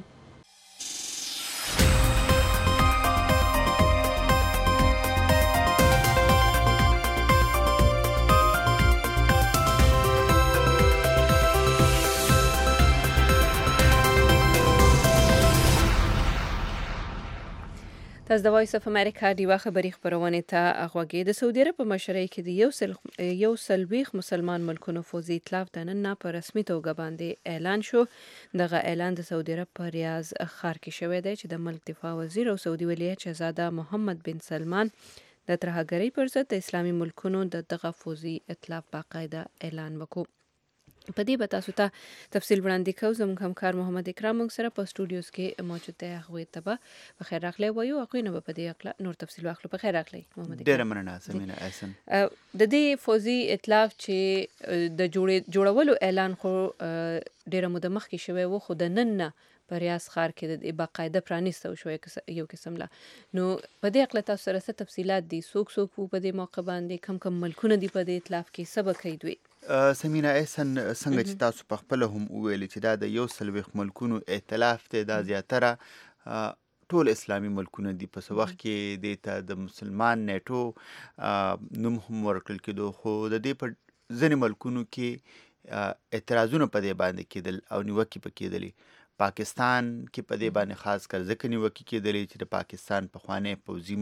تاسو د وایس اف امریکا ډیوا خبري خبرونه ته غوږی. د سعودي عرب په مشرۍ کې د یو سلويخ مسلمان ملکونو فوزي ائتلاف د نن په رسمي توګه باندې اعلان شو. دغه اعلان د سعودي عرب په ریاض ښار کې شوی دی چې د ملک دفاع وزیر او سعودي ولیعهد شهزاده محمد بن سلمان د ترهګرۍ پر ضد د اسلامي ملکونو دغه فوزي ائتلاف باقاعده اعلان وکړ. په دې به تاسو ته تفصیل وړاندې کوو. زموږ همکار محمد اکرام موږ سره په سټوډیوز کې موجود دی. هغوی ته به په خیر راغلی وایو. هغوی نه به په دې اړه نور تفصیل واخلو. په خیر راغلی محمد اکرام. ډېره مننه سمینه احسن. د دې فوزي ائتلاف چې د جوړولو اعلان خو ډېره موده مخکې شوی و، خو د نن نه په ریاض ښار کې د باقاعده پرانیسته شوی یو قسم لا. نو په دې اړه تاسو سره څه تفصیلات دي؟ څوک په دې موقع باندې کم ملکونه دي په دې ائتلاف کې، څه به کوي دوی؟ سمینه احسن، څنګه چې تاسو په خپل هم وویل چې دا د یو سلويخ ملکونو ائتلاف دی، دا زیاتره ټول اسلامي ملکونه دي. په څه وخت کې دې ته د مسلمان نیټو نوم هم ورکړل کېدو، خو د دې په ځینې ملکونو کې اعتراضونه په دې باندې کېدل او نیوکې په کېدلې. پاکستان کې په دې باندې خاص کر ځکه نیوکې کېدلې چې د پاکستان پخوانی پوځي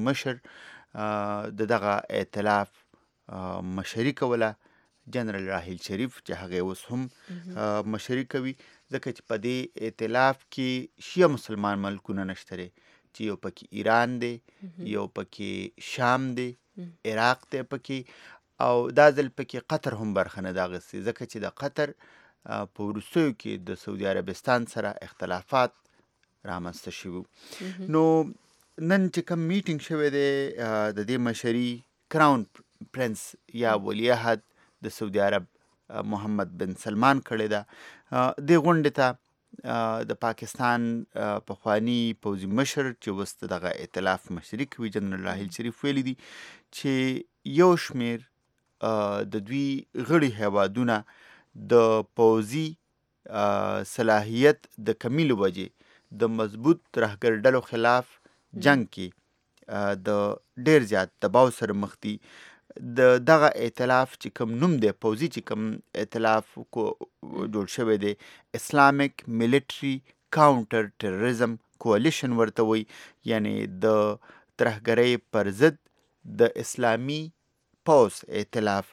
مشر دغه ائتلاف مشري کوله، جنرال راحیل شریف، چې هغه اوس هم مشري کوي، ځکه چې په دې ائتلاف کې شیعه مسلمان ملکونه نشته دي، چې یو پکې ایران دی، یو پکې شام دی، عراق دی پکې، او دا ځل پکې قطر هم برخه نه ده اخیستې، ځکه چې د قطر په وروستیو کې د سعودي عربستان سره اختلافات رامنځته شوي. نو نن چې کوم میټینګ شوی دی د دې مشري کراون پرنس یا ولیعهد د سعودي عرب محمد بن سلمان کړی ده. دې غونډې ته د پاکستان پخوانی پوځي مشر چې اوس دغه ائتلاف مشري کوي، جنرال راحیل شریف، ویلي دي چې یو شمیر د دوی غړي هیوادونه د پوځي صلاحیت د کمی له وجې د مضبوط ترهګر ډلو خلاف جنگ کې د ډیر زیات دباو سره مخ دي. د دغه ائتلاف چې کوم نوم دی، پوځي چې کوم ائتلاف جوړ شوی دی، اسلامیک ملیټري کاونټر ټیرریزم کولیشن ورته وایي، یعنی د ترهګرۍ پر ضد د اسلامي پوځ ائتلاف.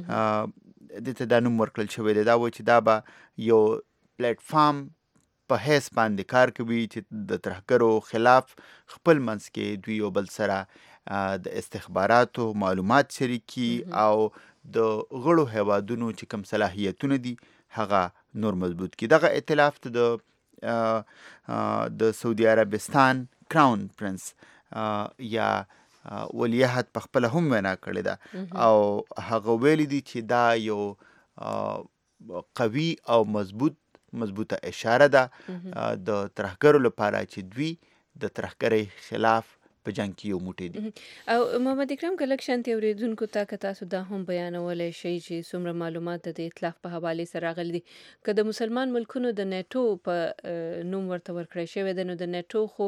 دې ته دا نوم ورکړل شوی دی. دا وایي چې دا به یو پلیټ فارم په حیث باندې کار کوي چې د ترهګرو خلاف خپل منځ کې دوی یو بل سره د استخباراتو معلومات شریکي او د غړو هیوادونو چې کوم صلاحیتونه دي هغه نور مضبوط کړي. دغه ائتلاف ته د سعودي عربستان کراون پرنس یا ولیعهد په خپله هم وینا کړې ده او هغه ویلي دي چې دا یو قوي او مضبوطه اشاره ده د ترهګرو لپاره چې دوی د ترهګرۍ خلاف په جنگ کې یو موټی دي. او محمد اکرام که لږ شانتې اورېدونکو ته که تاسو دا هم بیانولی شئ چې څومره معلومات د ائتلاف په حوالې سره راغلي دي. که د مسلمان ملکونو د نیټو په نوم ورته ورکړی شوی دی، نو د نیټو خو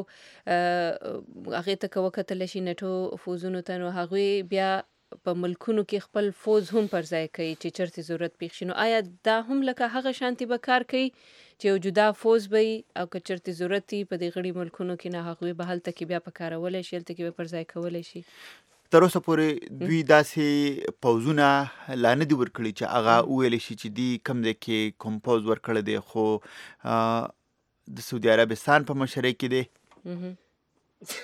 هغې ته که وکتلی شي نیټو فوزونو ته، نو هغوی بیا په ملکونو کې خپل فوز هم پر ځای کوي چې چرته ضرورت پیښ شي. نو آیا دا هم لکه هغه شانتې به کار کوي چې یو جدا فوز به وي او که چرته ضرورت وي په دې غړي ملکونو کې، نه هغوی به هلته کې بیا په کارولی شي، هلته کې به پر ځای کولی شي؟ تر اوسه پورې دوی داسې پوځونه لا نه دي ورکړي چې هغه وویلی شي چې دی کوم ځای کې کوم پوځ ورکړی دی، خو د سعودي عربستان په مشرۍ کې دی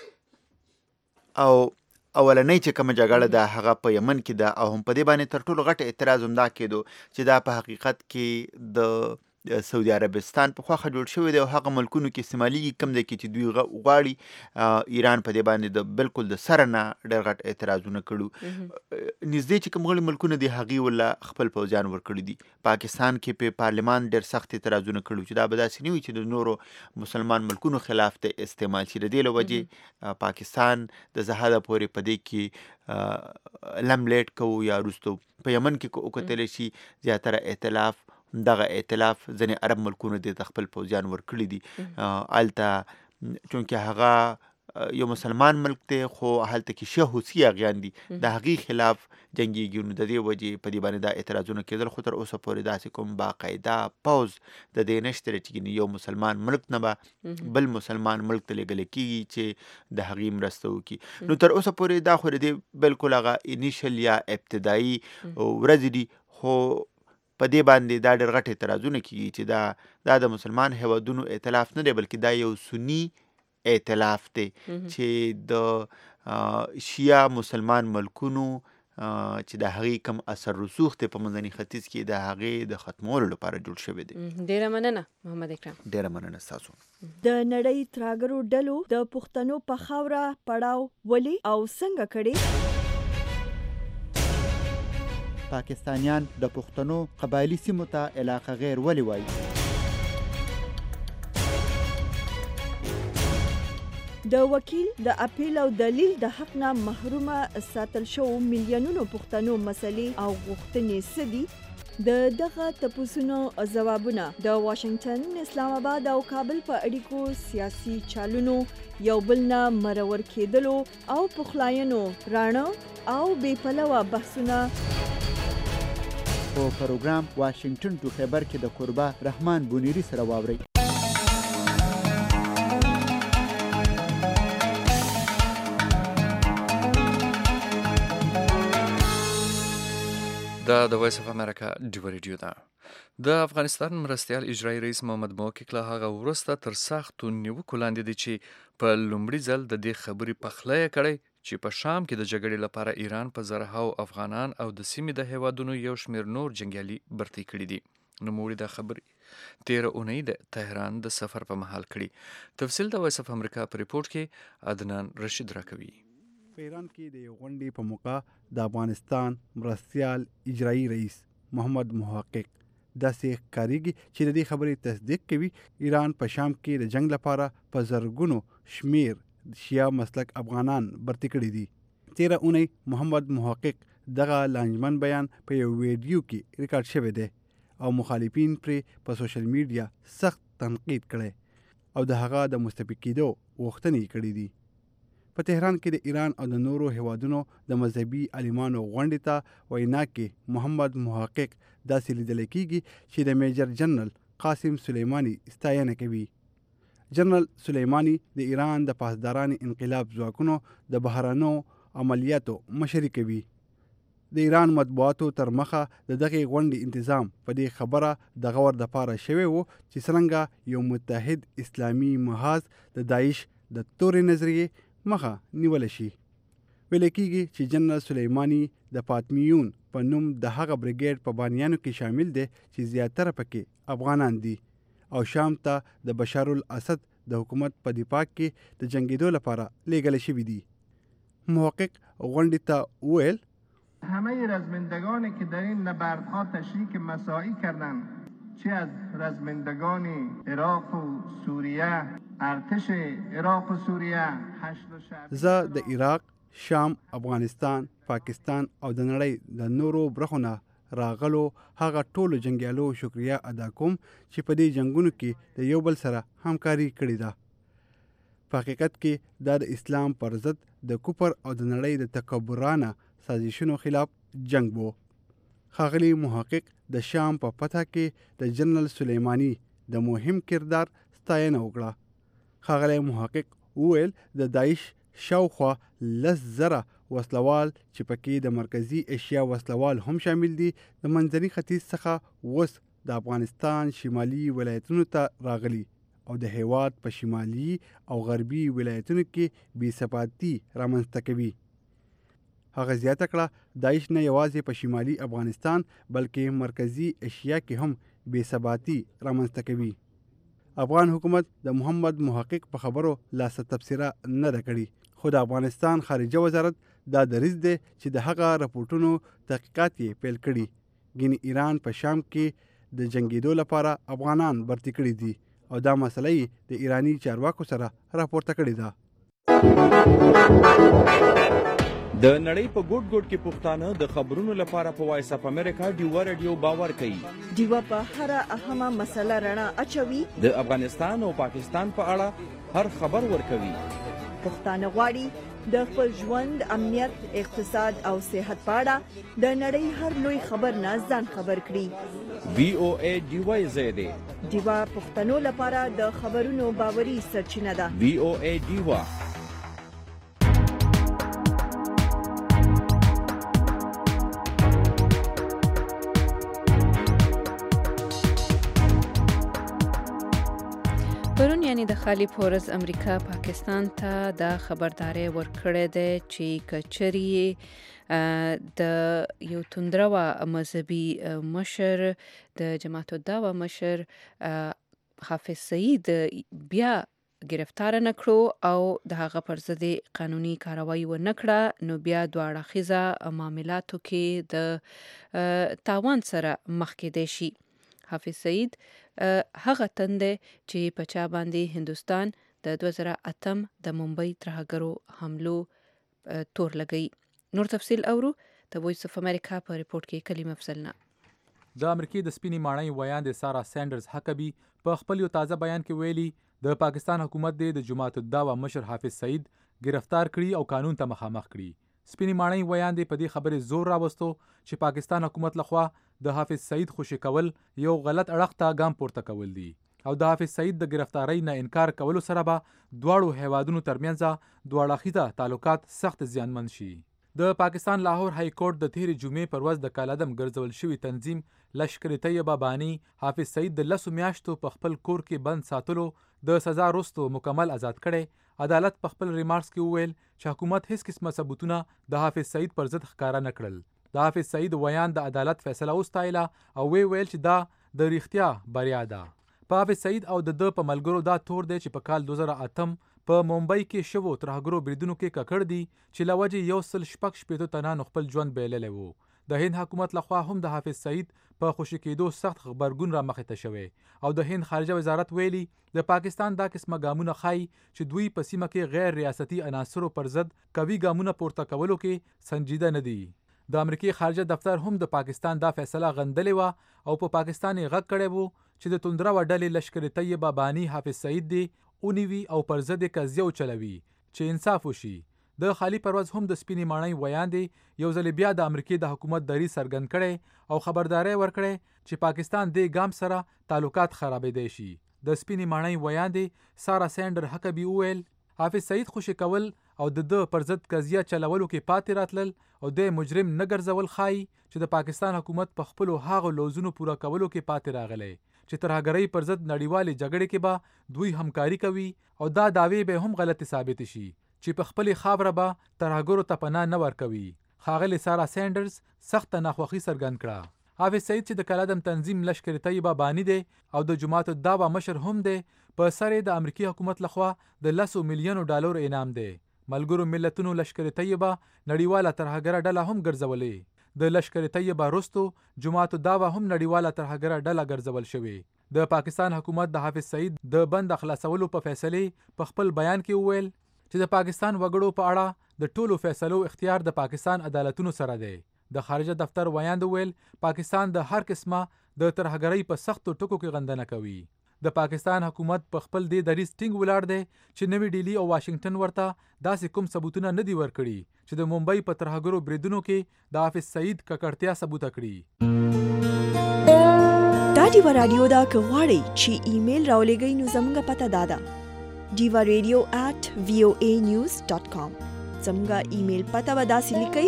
او اولنۍ چې کومه جګړه ده هغه په یمن کې ده، او هم په دې باندې تر ټولو غټ اعتراض هم دا کېدو چې دا په حقیقت کې د سعودي عربستان په خواخه جوړ شوی دی او هغه ملکونو کې استعمالېږي کوم ځای کې چې دوی غواړي. ایران په دې باندې د بالکل د سره نه ډېر غټ اعتراضونه کړي. نږدې چې کوم غړي ملکونه دي هغې ولا خپل پوځیان ورکړي دي. پاکستان کې په پارلمان ډېر سخت اعتراضونه کړي چې دا به داسې نه وي چې د نورو مسلمان ملکونو خلاف ته استعمال شي. د دې له وجې پاکستان د زهاده پورې په دې کې لم لیټ کوو یا وروستو په یمن کې وکتلی شي زیاتره دغه ائتلاف ځینې عرب ملکونو د خپل پوځیان ورکړي دي. هلته چونکې هغه یو مسلمان ملک دی خو هلته کې شیعه حوثي اغیان دي د هغې خلاف جنګېږي. نو د دې وجې په دې باندې دا اعتراضونه کېدل خو تر اوسه پورې داسې کوم باقاعده پوځ د دې نشته چې یو مسلمان ملک نه به بل مسلمان ملک ته لېږلی کېږي چې د هغې مرسته وکړي. نو تر اوسه پورې دا خو د دې بالکل هغه انیشل یا ابتدایي ورځې دي خو په دې باندې دا ډېر غټ اعتراضونه کېږي چې دا د مسلمان هیوادونو ائتلاف نه دی بلکې دا یو سني ائتلاف دی چې د شیعه مسلمان ملکونو چې د هغې کم اثر رسوخ دی په منځني ختیځ کې د هغې د ختمولو لپاره جوړ شوی دی. ډېره مننه محمد اکرم. ډېره مننه ستاسو. د نړۍ تراګرو ډلو د پښتنو په خاوره پړاو ولې او څنګه کړي؟ پاکستانیان د پښتنو قبایلي سیمو ته علاقه غیر ولې وایي؟ د وکیل د اپیل او دلیل د حق نه محرومه ساتل شو میلیونونو پښتنو مسلې او غوښتنې څه دي؟ د دغه تپوسونو ځوابونه د واشنگټن، اسلام آباد او کابل په اړیکو سیاسي چالونو یو بل نه مرور کېدلو او پخلاینو راڼه او بې پلوه بحثونه په پروګرام واشنگټن ټو خیبر کې د کوربه رحمان بونیری سره واورئ. دا د وایس اف امریکا ډیو ریډیو ده. د افغانستان مرستیال اجرایي رئیس محمد محقق له هغه وروسته تر سختو نیوکو لاندې دی چې په لومړي ځل د دې خبرې پخلی کړی چې په شام کې د جګړې لپاره ایران په زرهاو افغانان او د سیمې د هیوادونو یو شمېر نور جنګیالي برتۍ کړي دي. نوموړي دا خبرې 13 اونۍ د تهران د سفر په مهال کړي. تفصیل د وایس اف امریکا په ریپورت کې عدنان رشید راکوي. په ایران کې د یو غونډې په موقع د افغانستان مرستیال اجرایي رئیس محمد محقق داسې ښکارېږي چې د دې خبرې تصدیق کوي ایران په شام کې د جنگ لپاره په زرګونو شمیر شیعه مسلک افغانان برتۍ کړي دي. 13 اونۍ محمد محقق دغه لانجمن بیان په یو ویډیو کې ریکارډ شوی دی او مخالفین پرې په سوشل میډیا سخت تنقید کړي او د هغه د مستفید کېدو غوښتنې کړي دي. په تهران کې د ایران او د نورو هیوادونو د مذهبي عالمانو غونډې ته وینا کې محمد محقق داسې لیدل کېږي چې د میجر جنرال قاسم سلیماني ستاینه کوي. جنرال سلیماني د ایران د پاسداران انقلاب ځواکونو د بهرنیو عملیاتو مشري کوي. د ایران مطبوعاتو تر مخه د دغې غونډې انتظام په دې خبره د غور دپاره شوی و چې څرنګه یو متحد اسلامي محاذ د داعش د تورې نظریې مخه نیول شي. ویل کېږي چې جنرال سلیماني د فاطمیون په نوم د هغه بریګیډ په بانیانو کې شامل دی چې زیاتره پکې افغانان دي او شام ته د بشار الاسد د حکومت په دفاع کې د جنگیدو لپاره لیږل شوي دي. محقق غونډې ته وویل همه رزمندگانی که در این نبردها تشریک مساعی کردند چه از رزمندگان عراق و سوریه ارتش عراق و سوریه زه د عراق، شام، افغانستان، پاکستان او د نړۍ د نورو برخو نه راغلو هغه ټولو جنګیالو شکریه ادا کوم چې په دې جنگونو کې د یو بل سره همکاري کړې ده. په حقیقت کې دا د اسلام پر ضد د کفر او د نړۍ د تکبرانه سازشونو خلاف جنگ وو. ښاغلي محقق د شام په فتح کې د جنرال سلیماني د مهم کردار ستاینه وکړه. ښاغلی محقق وویل د داعش شاوخوا 10,000 وسلوال چې پکې د مرکزي ایشیا وسلوال هم شامل دي د منځني ختیځ څخه اوس د افغانستان شمالي ولایتونو ته راغلي او د هیواد په شمالي او غربي ولایتونو کې بې ثباتي رامنځته کوي. هغه زیاته کړه داعش نه یوازې په شمالي افغانستان بلکې مرکزي ایشیا کې هم بې ثباتي رامنځته کوي. افغان حکومت د محمد محقق په خبرو لاسه تبصره نه ده کړې، خو د افغانستان خارجه وزارت دا دریځ دی چې د هغه راپورټونو تحقیقات یې پیل کړي. ګینې ایران په شام کې د جنگېدو لپاره افغانان برتي کړي دي او دا مسله یې د ایرانی چارواکو سره راپورته کړې ده. د نړۍ په ګوټ ګوټ کې پښتانه د خبرونو لپاره په وایس اف امریکا ډیوا رادیو باور کوي. ډیوا په هر اهمه مسله رڼا اچوي. د افغانستان او پاکستان په اړه هر خبر ورکوي. پښتانه غواړي د خپل ژوند، امنیت، اقتصاد او صحت په اړه د نړۍ هر لوی خبر نه ځان خبر کړي. VOA ډیوا زیاده ډیوا پښتنو لپاره د خبرونو باوري سرچینه ده. VOA ډیوا پرون یعنی د خالی پورز امریکا پاکستان ته د خبرداري ورکړې ده چې کچري د یو توندروا مذهبي مشر د جماعت الدعوه مشر حافظ سعید بیا گرفتار نکړو او د هغه پر ضد قانوني کاروایی و نکړه، نو بیا دواړه خزه معاملاتو کې د تاوان سره مخ کېدای شي. حافظ سعید هغه تنده چې په چا باندې هندوستان د 2008 د ممبئی ترهګرو حملو تور لګی. نور تفصیل اورو د وایس اف امریکا په ریپورت کې کلمه افضلنا. د امریکای د سپینی ماڼۍ ویاند سارا سینډرز حکبی په خپل یو تازه بیان کې ویلي د پاکستان حکومت د جماعت الدعوه مشر حافظ سعید گرفتار کړي او قانون ته مخامخ کړي. سپینی ماڼۍ ویاند په دې خبرې زور راوستو چې پاکستان حکومت لخوا د حافظ سعید خوشی کول یو غلط اړخ ته ګام پورته کول دي او د حافظ سعید د گرفتاری نه انکار کولو سره به دواړو هیوادونو ترمنځ دواړه خیزه تعلقات سخت زیانمن شي. د پاکستان لاهور های کورټ د تیرې جمعې پر ورځ د کالعدم ګرځول شوی تنظیم لشکر طیبه بانی حافظ سعید د 10 میاشتو په خپل کور کې بند ساتلو د سزا وروسته مکمل آزاد کړي. عدالت په خپل ریمارکس کې وویل چې حکومت هیڅ قسمه ثبوتونه د حافظ سعید پر ضد ښکارا نه کړل. د حافظ سعید ویان د عدالت فیصله وستایله او ویل چې دا د ریښتیا بریا ده. په حافظ سعید او د په ملګرو دا تور دی چې په کال 2008 په ممبئی کې شوو ترهګرو بریدونو کې ککړ دي چې لوجه 116 تنانو خپل ژوند بیللی وو. د هند حکومت لخوا هم د حافظ سعید په خوشی کېدو سخت خبرګون را مخې ته شوی او د هند خارجه وزارت ویلي د پاکستان دا قسمه ګامونه ښایي چې دوی په سیمه کې غیر ریاستي عناصرو پر ضد قوي ګامونه پورته کولو کې سنجیده نه دي. د امریکای خارجه دفتر هم د پاکستان دا فیصله غندلې و او په پاکستان یې غږ کړی وو چې د توندره وډلې لشکر طیبه بانی حافظ سعید دی اونیوي او پر ضد قضیه چلوي چې انصاف وشي. د خالی پرواز هم د سپینی ماڼۍ ویاندې یو ځل بیا د امریکای د حکومت دری سرګند کړي او خبرداري ورکړي چې پاکستان د ګام سره تعلقات خرابېدای شي. د سپینی ماڼۍ ویاندې سارا سینډر حکبی ویل حافظ سعید خوشی کول او د پر ضد قضیه چلولو کې پاتې راتلل او د مجرم نه ګرځول ښایي چې د پاکستان حکومت په خپل هغه لوزونو پوره کولو کې پاتې راغلی چې ترهګرۍ پر ضد نړیوالې جګړې کې به دوی همکاري کوي او دا دعوی به هم غلط ثابت شي چې په خپل خاوره به ترهګرو ته پناه نه ورکوي. ښاغلي سارا سینډرز سخت ناخوښي څرګند کړه. حافظ سعید چې د کالعدم تنظیم لشکر طیبه بانی دی او د جماعت الدعوه مشر هم دی په سر د امریکای حکومت لخوا د $10 میلیون انعام دی. ملګرو ملتونو لشکر طیبه نړیواله ترهګره ډله هم ګرځولې. د لشکر طیبه وروسته جماعت الدعوه هم نړیواله ترهګره ډله ګرځول شوې. د پاکستان حکومت د حافظ سعید د بند خلاصولو په فیصله په خپل بیان کې وویل چې د پاکستان وګړو په اړه د ټولو فیصلو اختیار د پاکستان عدالتونو سره دی. د خارجه دفتر ویاند ویل پاکستان د هر قسمه د ترهګرۍ په سختو ټکو کې غندنه کوي. د پاکستان حکومت په خپل دې دریځ ټینګ ولاړ دی چې نوې ډیلی او واشنگټن ورته داسې کوم ثبوتونه نه دی ورکړي چې د ممبئی په ترهګرو بریدونو کې د حافظ سعید ککړتیا ثبوت کړي. دا ډیوا رادیو دا کغواړي چې ایمیل راولېږئ نو زموږه پته دادا diva.radio@voanews.com زموږه ایمیل پته ودا سلیکئ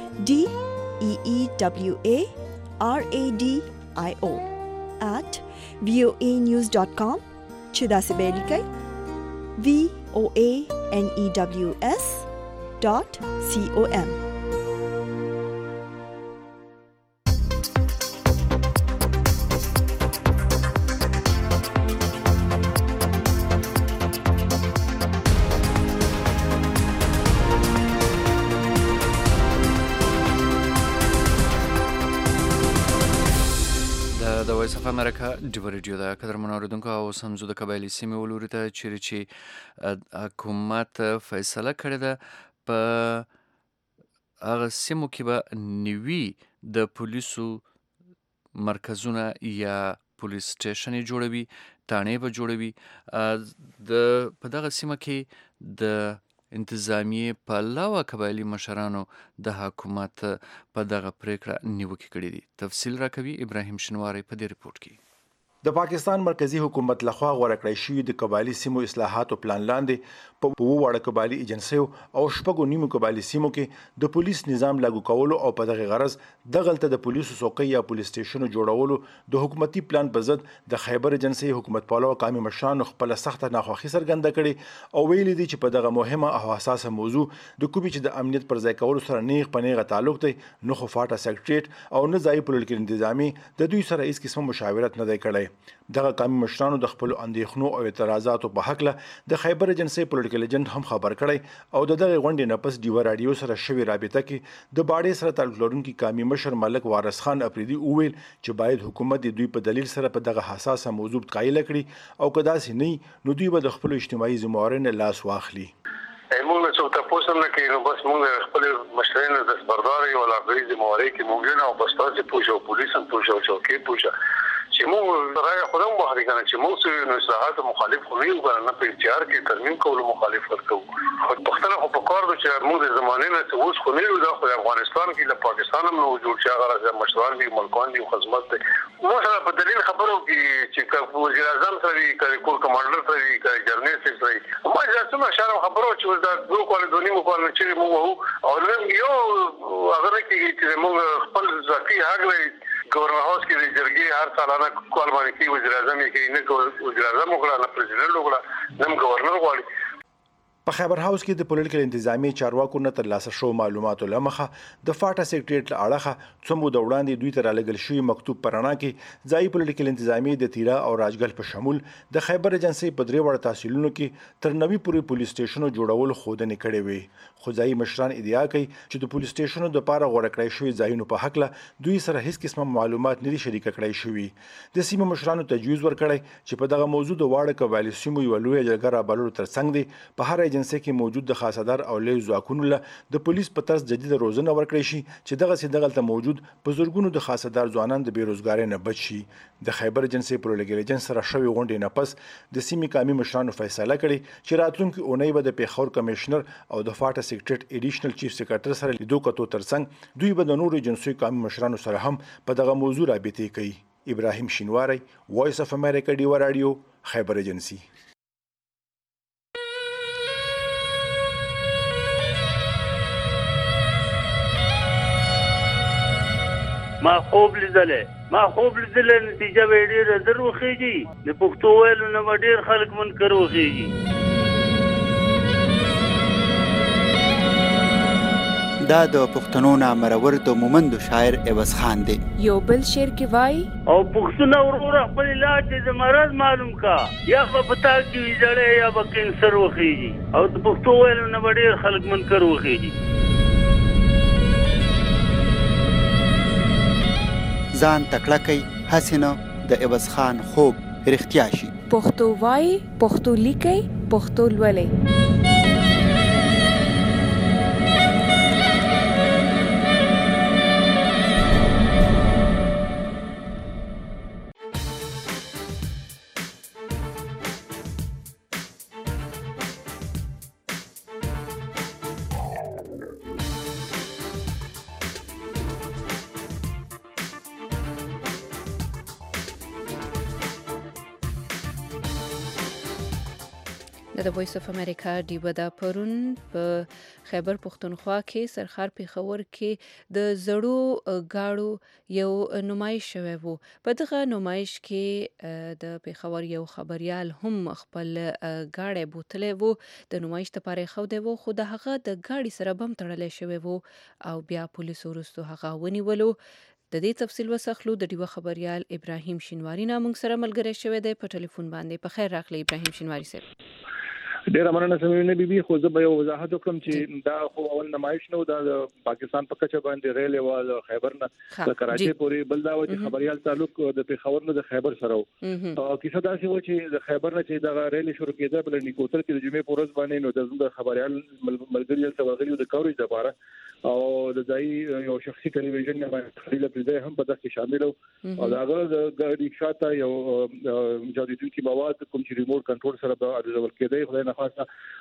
DEEWARADIO@voanews.com چې دا څه به لیکئ VOANEWS.com. وایس اف امریکا ډیو ریډیو دا قدر منوردونکو او سمزو د قبایلی سیمې ولوري ته چې حکومت فیصله کړې ده په هغه سیمو کې به نوي د پولیسو مرکزونه یا پولیس سټیشن جوړوي، تانې به جوړوي. په دغه سیمه کې د انتظامیې په علاوه قبایلي مشرانو د حکومت په دغه پریکړه نیوکې کړې دي. تفصیل راکوي ابراهیم شنواری په دې ریپورت کې. د پاکستان مرکزی حکومت لخوا غوړه کړی شوی د قبایلی سیمو اصلاحاتو پلان لاندې په وړه قبایلی ایجنسیو او شپږو نیمو قبایلی سیمو کې د پولیس نظام لاګو کولو او په دغه غرض دغلته د پولیسو څوکۍ یا پولیس سټیشنو جوړولو د حکومتي پلان په ضد د خیبر ایجنسی حکومت پالو قومي مشرانو خپل سخته ناخوښي څرګنده کړې او ویلي دي چې په دغه مهمه او حساسه موضوع د کومي چې د امنیت پر ځای کولو سره نیغ پنیغه تعلق دی، نه خو فاټا سیکریټریټ او نه ځایي پولیټیکل انتظامی د دوی سره هیڅ قسم مشاورت نه دی کړی. دغه قومي مشرانو د خپل اندېښنو او اعتراضاتو په حق له د خیبر ایجنسی پولیټیکل ایجنټ هم خبر کړی او د دغه غونډې نه پس ډیو رادیو سره شوی رابطه کې د باډې سره تعلق لرونکي قومي مشر ملک وارث خان افریدي وویل چې باید حکومت د دوی په دلیل سره په دغه حساسه موضوع قایل کړي او که داسې نه نو دوی به د خپل اجتماعي ذمہوارۍ نه لاس واخلي. موږ څه تاسو نه کوي نو بس موږ خپل مشرانو د خبرداري او لاغري ذمہوارۍ کې موږ نه او بس تاسو پوښتنه پولیس هم پوښتنه چوکي پوښتنه چې موږ راي خودم بهر کنه چې موږ سره اصلاحات مخالف خو نه یو نه په اختیار کې ترمیم کول مخالف ورکو. خو پښتنه خو په کار د چې موږ د زمانه نه اوس خو نه یو د افغانستان کې د پاکستان هم نو جوړ شي هغه مشران دي ملکان دي خدمت مو سره په دلیل خبرو کې چې وزیر اعظم سره وی کور کمانډر سره وی جرنیل سره ما ځکه شرم خبرو چې دا دوه کال دونی مو کال چې موږ او نن یو هغه کې موږ خپل ذاتی حق لري. گورنر هاوس کې د جرګې هر سالانه کال باندې کې وزیر اعظم کې نه وزیر اعظم وکړه نه پرزیدنت وکړه نه گورنر غواړي. په خیبر هاوس کې د پولیټیکل انتظامی چارواکو نه ترلاسه شو معلوماتو لمخه د فاټا سیکریټریټ له اړخه څومره د وړاندې دوی ته رالګل شوی مکتوب پرانا کې ځای پولیټیکل انتظامی د تیرا او راجګل په شمول د خیبر ایجنسی په درې وړ تحصیلونو کې تر 90 پورې پولیس سټیشنو جوړول خودنه کړې وي. خو ځای مشران ادعا کوي چې د پولیس سټیشنو د پاره غوړه کړی شوی ځایونو په حق له دوی سره هیڅ قسمه معلومات نه دي شریک کړی شوی. د سیمه مشرانو تجویز ورکړی چې په دغه موضوع د واړه قبایلی سیمو یو لوی جرګه رابللو ترڅنګ دی په هر ایجنسی کې موجود د خاصدار او لوی ځواکونو له د پولیس په طرز جدید روزنه ورکړی شي چې دغه موجود په زورګونو د خاصدار ځوانان د بیروزګارۍ نه بچ شي. د خیبر ایجنسی پولیټیکل ایجنټ سره شوی غونډې نه پس د سیمې قومي مشرانو فیصله کړې چې راتلونکي اونۍ به د پیښور کمشنر او د فاټا سیکریټریټ ایډیشنل چیف سیکریټر سره لیدو کتو ترڅنګ دوی به د نورو ایجنسیو قومي مشرانو سره هم په دغه موضوع رابطې کوي. ابراهیم شینواری وایس اف امریکا ډیو رادیو خیبر ایجنسی. ما خوب لیدلې نتیجه به ډېره در وخیږي د پښتو ویلو نه به ډېر خلک منکر وخیږي. دا د پښتنو نامرور د مومندو شاعر عوض خان دی. یو بل شعر کې وای او پښتون ورور خپل علاج د مرض معلوم کا یا په پتا کې ویځړې یا به کینسر وخیږي او د پښتو ویلو نه به ډېر خلک منکر وخیږي. ځان تکړه کوي هسې نه د عوض خان خوب رښتیا شي. پښتو وای پښتو لیکي پښتو لولي. د وایس اف امریکا ډیو دا پرون په خیبر پښتونخوا کې سرخار پیښور کې د زړو گاړو یو نمایش شوی وو. په دغه نمایش کې د پیښور یو خبريال هم خپل گاړی بوتلې وو د نمایش لپاره خو دی وو خو د هغه د گاړي سره بم تړلې شوی وو او بیا پولیسو ورستو هغه ونیولو. د دې تفصیل وسخلو د ډیو خبريال ابراهیم شینواری نامنګ سره ملګری شوی دی په ټلیفون باندې. په خیر راغلی ابراهیم شینواری صاحب. ډیر مننه سمونه بیبي خو زه به یو وضاحت وکړم چې دا خو اول نمایش نو د پاکستان په کچه باندې ریل او خیبر نه د کراچي پورې بل دا و چې خبريال تعلق د پیښور نه د خیبر سره او کیسه دا چې و چې د خیبر نه چې د ریل شروع کېده بل نیکوتل کې د جمعې پورز باندې نو د خبريال ملګری ته ورغلي د کوریج لپاره او د ځای یو شخصي ټلویزیون نه باندې خلیل پرده هم په دغه شامل او داغه د ګاډي شاته یو جادیدونکي مواد کوم چې ریموټ کنټرول سره د ارزول کېدای خو نه خاصه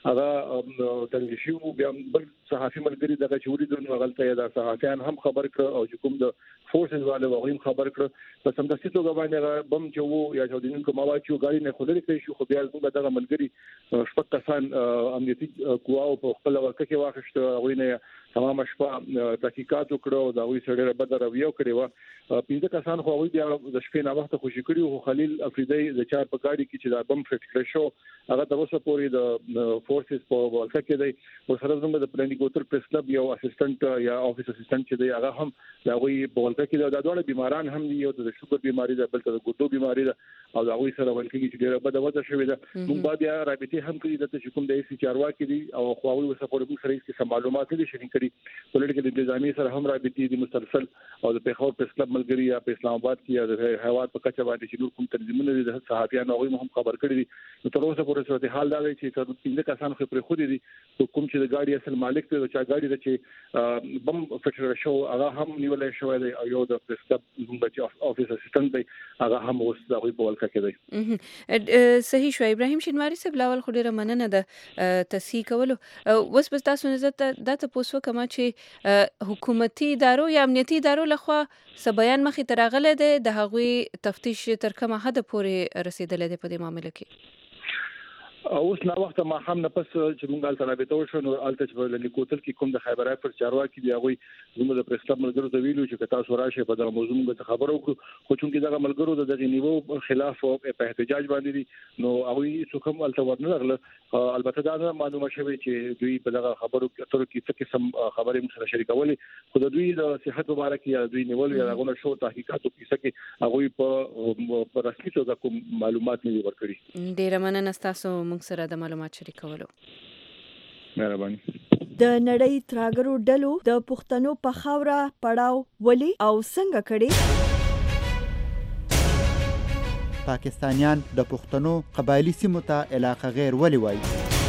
هغه تلویزیون بیا بل صحافي ملګری دغه چوري د غلطه یا د صحافیان هم خبر کړ او کوم د فورسز والے وغویم خبر کړ په سمدستي توګه باندې بم چې وو یا جادیدونکو مواد چې غاړي نه خلل کړی شو خو بیا موږ دغه ملګری شپږ کسان امنیتي قواو په خپل ورکه کې واخښت غوینه تمام شپه تحقیقات وکړو دا وی سره بدر رویو کړی و پنځه کسان خو وی بیا د شپې نه وخت خوشی کړی او خلیل افریدی د چار په گاډي کې چې دا بم فټ کړی شو هغه د اوسه پورې د فورسز په ورکه کې دی او سره زموږ د پلانینګ کوتر پریس کلب یو اسسټنټ یا افیس اسسټنټ چې دی هغه هم دا وی په ورکه کې دا ډول بیماران هم دی یو د شوګر بیماری ده بل د ګوتو بیماری ده او دا وی سره ولکه چې ډیره بده وځه شوې ده موږ بیا رابطه هم کړی د چې کوم د سی چاروا کې دي او خو وی وسه پورې موږ سره هیڅ معلومات نه شریک کړي پولیټیکل انتظامی سره هم رابطه دي مسلسل او د پیښور پریس کلب ملګری یا په اسلام آباد کې د هیواد په کچه باندې چې نور کوم تنظیمونه دي د صحافیانو هغه هم خبر کړی دي نو تر اوسه پورې صورت حال دا دی چې تر پنځه کسان خو پر خو دي کوم چې د گاډي اصل مالک ته چې گاډي د چې بم فټر شو هغه هم نیولې شو دی او یو د پریس کلب د افیس اسسټنټ دی هغه هم اوس د غوي په ولکه کې دی صحیح شو ابراهیم شینواری صاحب لاول خو ډیره مننه ده تصحیح کولو وس بس تاسو نه د تاسو کومه چې حکومتي ادارو یا امنیتي ادارو لخوا سبيان مخې ترغله ده د هغوی تفتیش تر کومه حد پورې رسیدلې ده په دې معاملې کې اوس نو وخت ما هم نه پس چې مونږ الته رابطه وشو نو الته چې ولني کوتل کې کوم د خیبر افر چاروا کې دی هغه زموږ د پریس کلب ملګرو ته ویلو چې تاسو راشه په دغه موضوع موږ خبرو وکړو خو چې دغه ملګرو د دغه نیوو خلاف په احتجاج باندې دي نو هغه څوک هم الته ورنه لغله البته دا معلومه شوه چې دوی په دغه خبرو کې څه قسم خبرې موږ سره شریکولې خو د دوی د صحت مبارک یا دوی نیول یا هغه شو تحقیقاتو کې څه هغه په رسمي توګه کوم معلومات نه ورکړي ډیر مننه تاسو سره د معلومات شریکولو مهرباني د نړۍ تراګرو ډلو د پښتنو په خاوره پړاو ولي او څنګه کړي پاکستانیان د پښتنو قبایلی سیمو ته علاقه غیر ولي وایي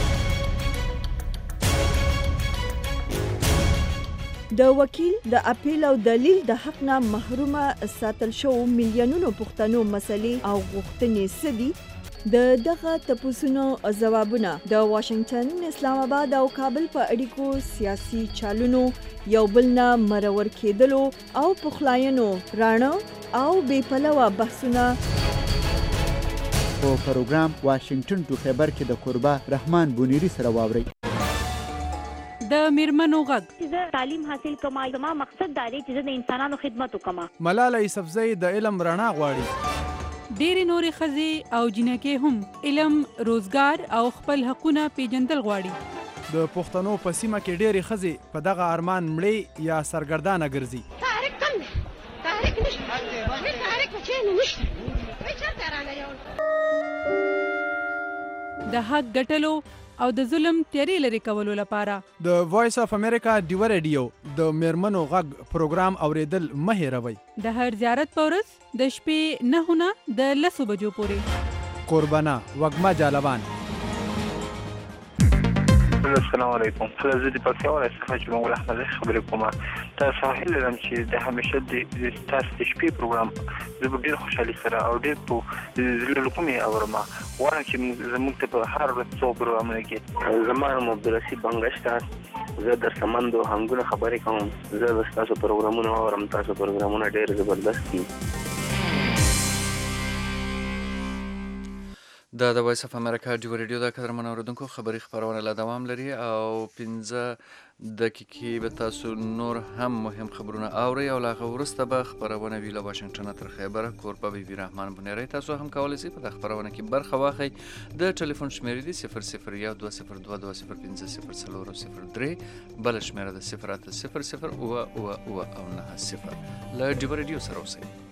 د وکیل د اپیل او دلیل د حق نه محرومه ساتل شو میلیونونو پښتنو مسلې او غوښتنې سدي دغه تپوسونو ځوابونه د واشنگټن، اسلام آباد او کابل په اړیکو سیاسي چالونو یو بل نه مرور کېدلو او پخلاینو راڼه او بې پلوه بحثونه په پروګرام واشنگټن ټو خیبر کې د قربا رحمان بونیری سره واوري د میرمنو غږ زه تعلیم حاصل کوم زما مقصد دا دی چې د انسانانو خدمت وکم. ملاله یوسفزۍ د علم رڼا غواړي. ډېری نورې ښځې او جنکې هم علم، روزګار او خپل حقونه پیژندل غواړي. د پښتنو په سیمه کې ډېرې ښځې په دغه ارمان مړې یا سرګردانه ګرځي. تحریک کم دی، تحریک نشته، تحریک په چینه نشته، چېرته رانه یو د حق ګټلو او د ظلم تیارې لرې کولو لپاره د وایس اف امریکا ډیو ریډیو د میرمنو غږ پروګرام اوریدل مه هېروئ. د هر زیارت په ورځ د شپې 9 نه د 10 بجو پورې. قربانه وږمه جالبان. السلام علیکم. زه د پکتیا څخه چې موږ احمد خبرې کوم. تاسو هیله لرم چې د همیشه د تاسو د شپې پروګرام زه ډېر خوشحالي سره او ډېر په زړه کومې اورم. غواړم چې زموږ ته په هر ورځ څو پروګرامونه کې زما نوم عبدالرشید بنګشت زه در سمندو هنګونه خبرې کوم. زه تاسو پروګرامونه اورم. تاسو پروګرامونه ډېر زبردست دي. د وایس اف امریکا ډیو ریډیو د قدرمن اوریدونکو خبری خبرونه لا دوام لري او 15 دقیقې به تاسو نور هم مهم خبرونه اورئ او لا وروسته به خبرونه وی له واشنگټن تر خیبر کوربه بي رحمان بنيري تاسو هم کولای شئ په خبرونه کې برخه واخلئ. د ټلیفون شمیره دی 001202205003 بل شمیره د 08000 او 90 له ډیو ریډیو سره اوسئ.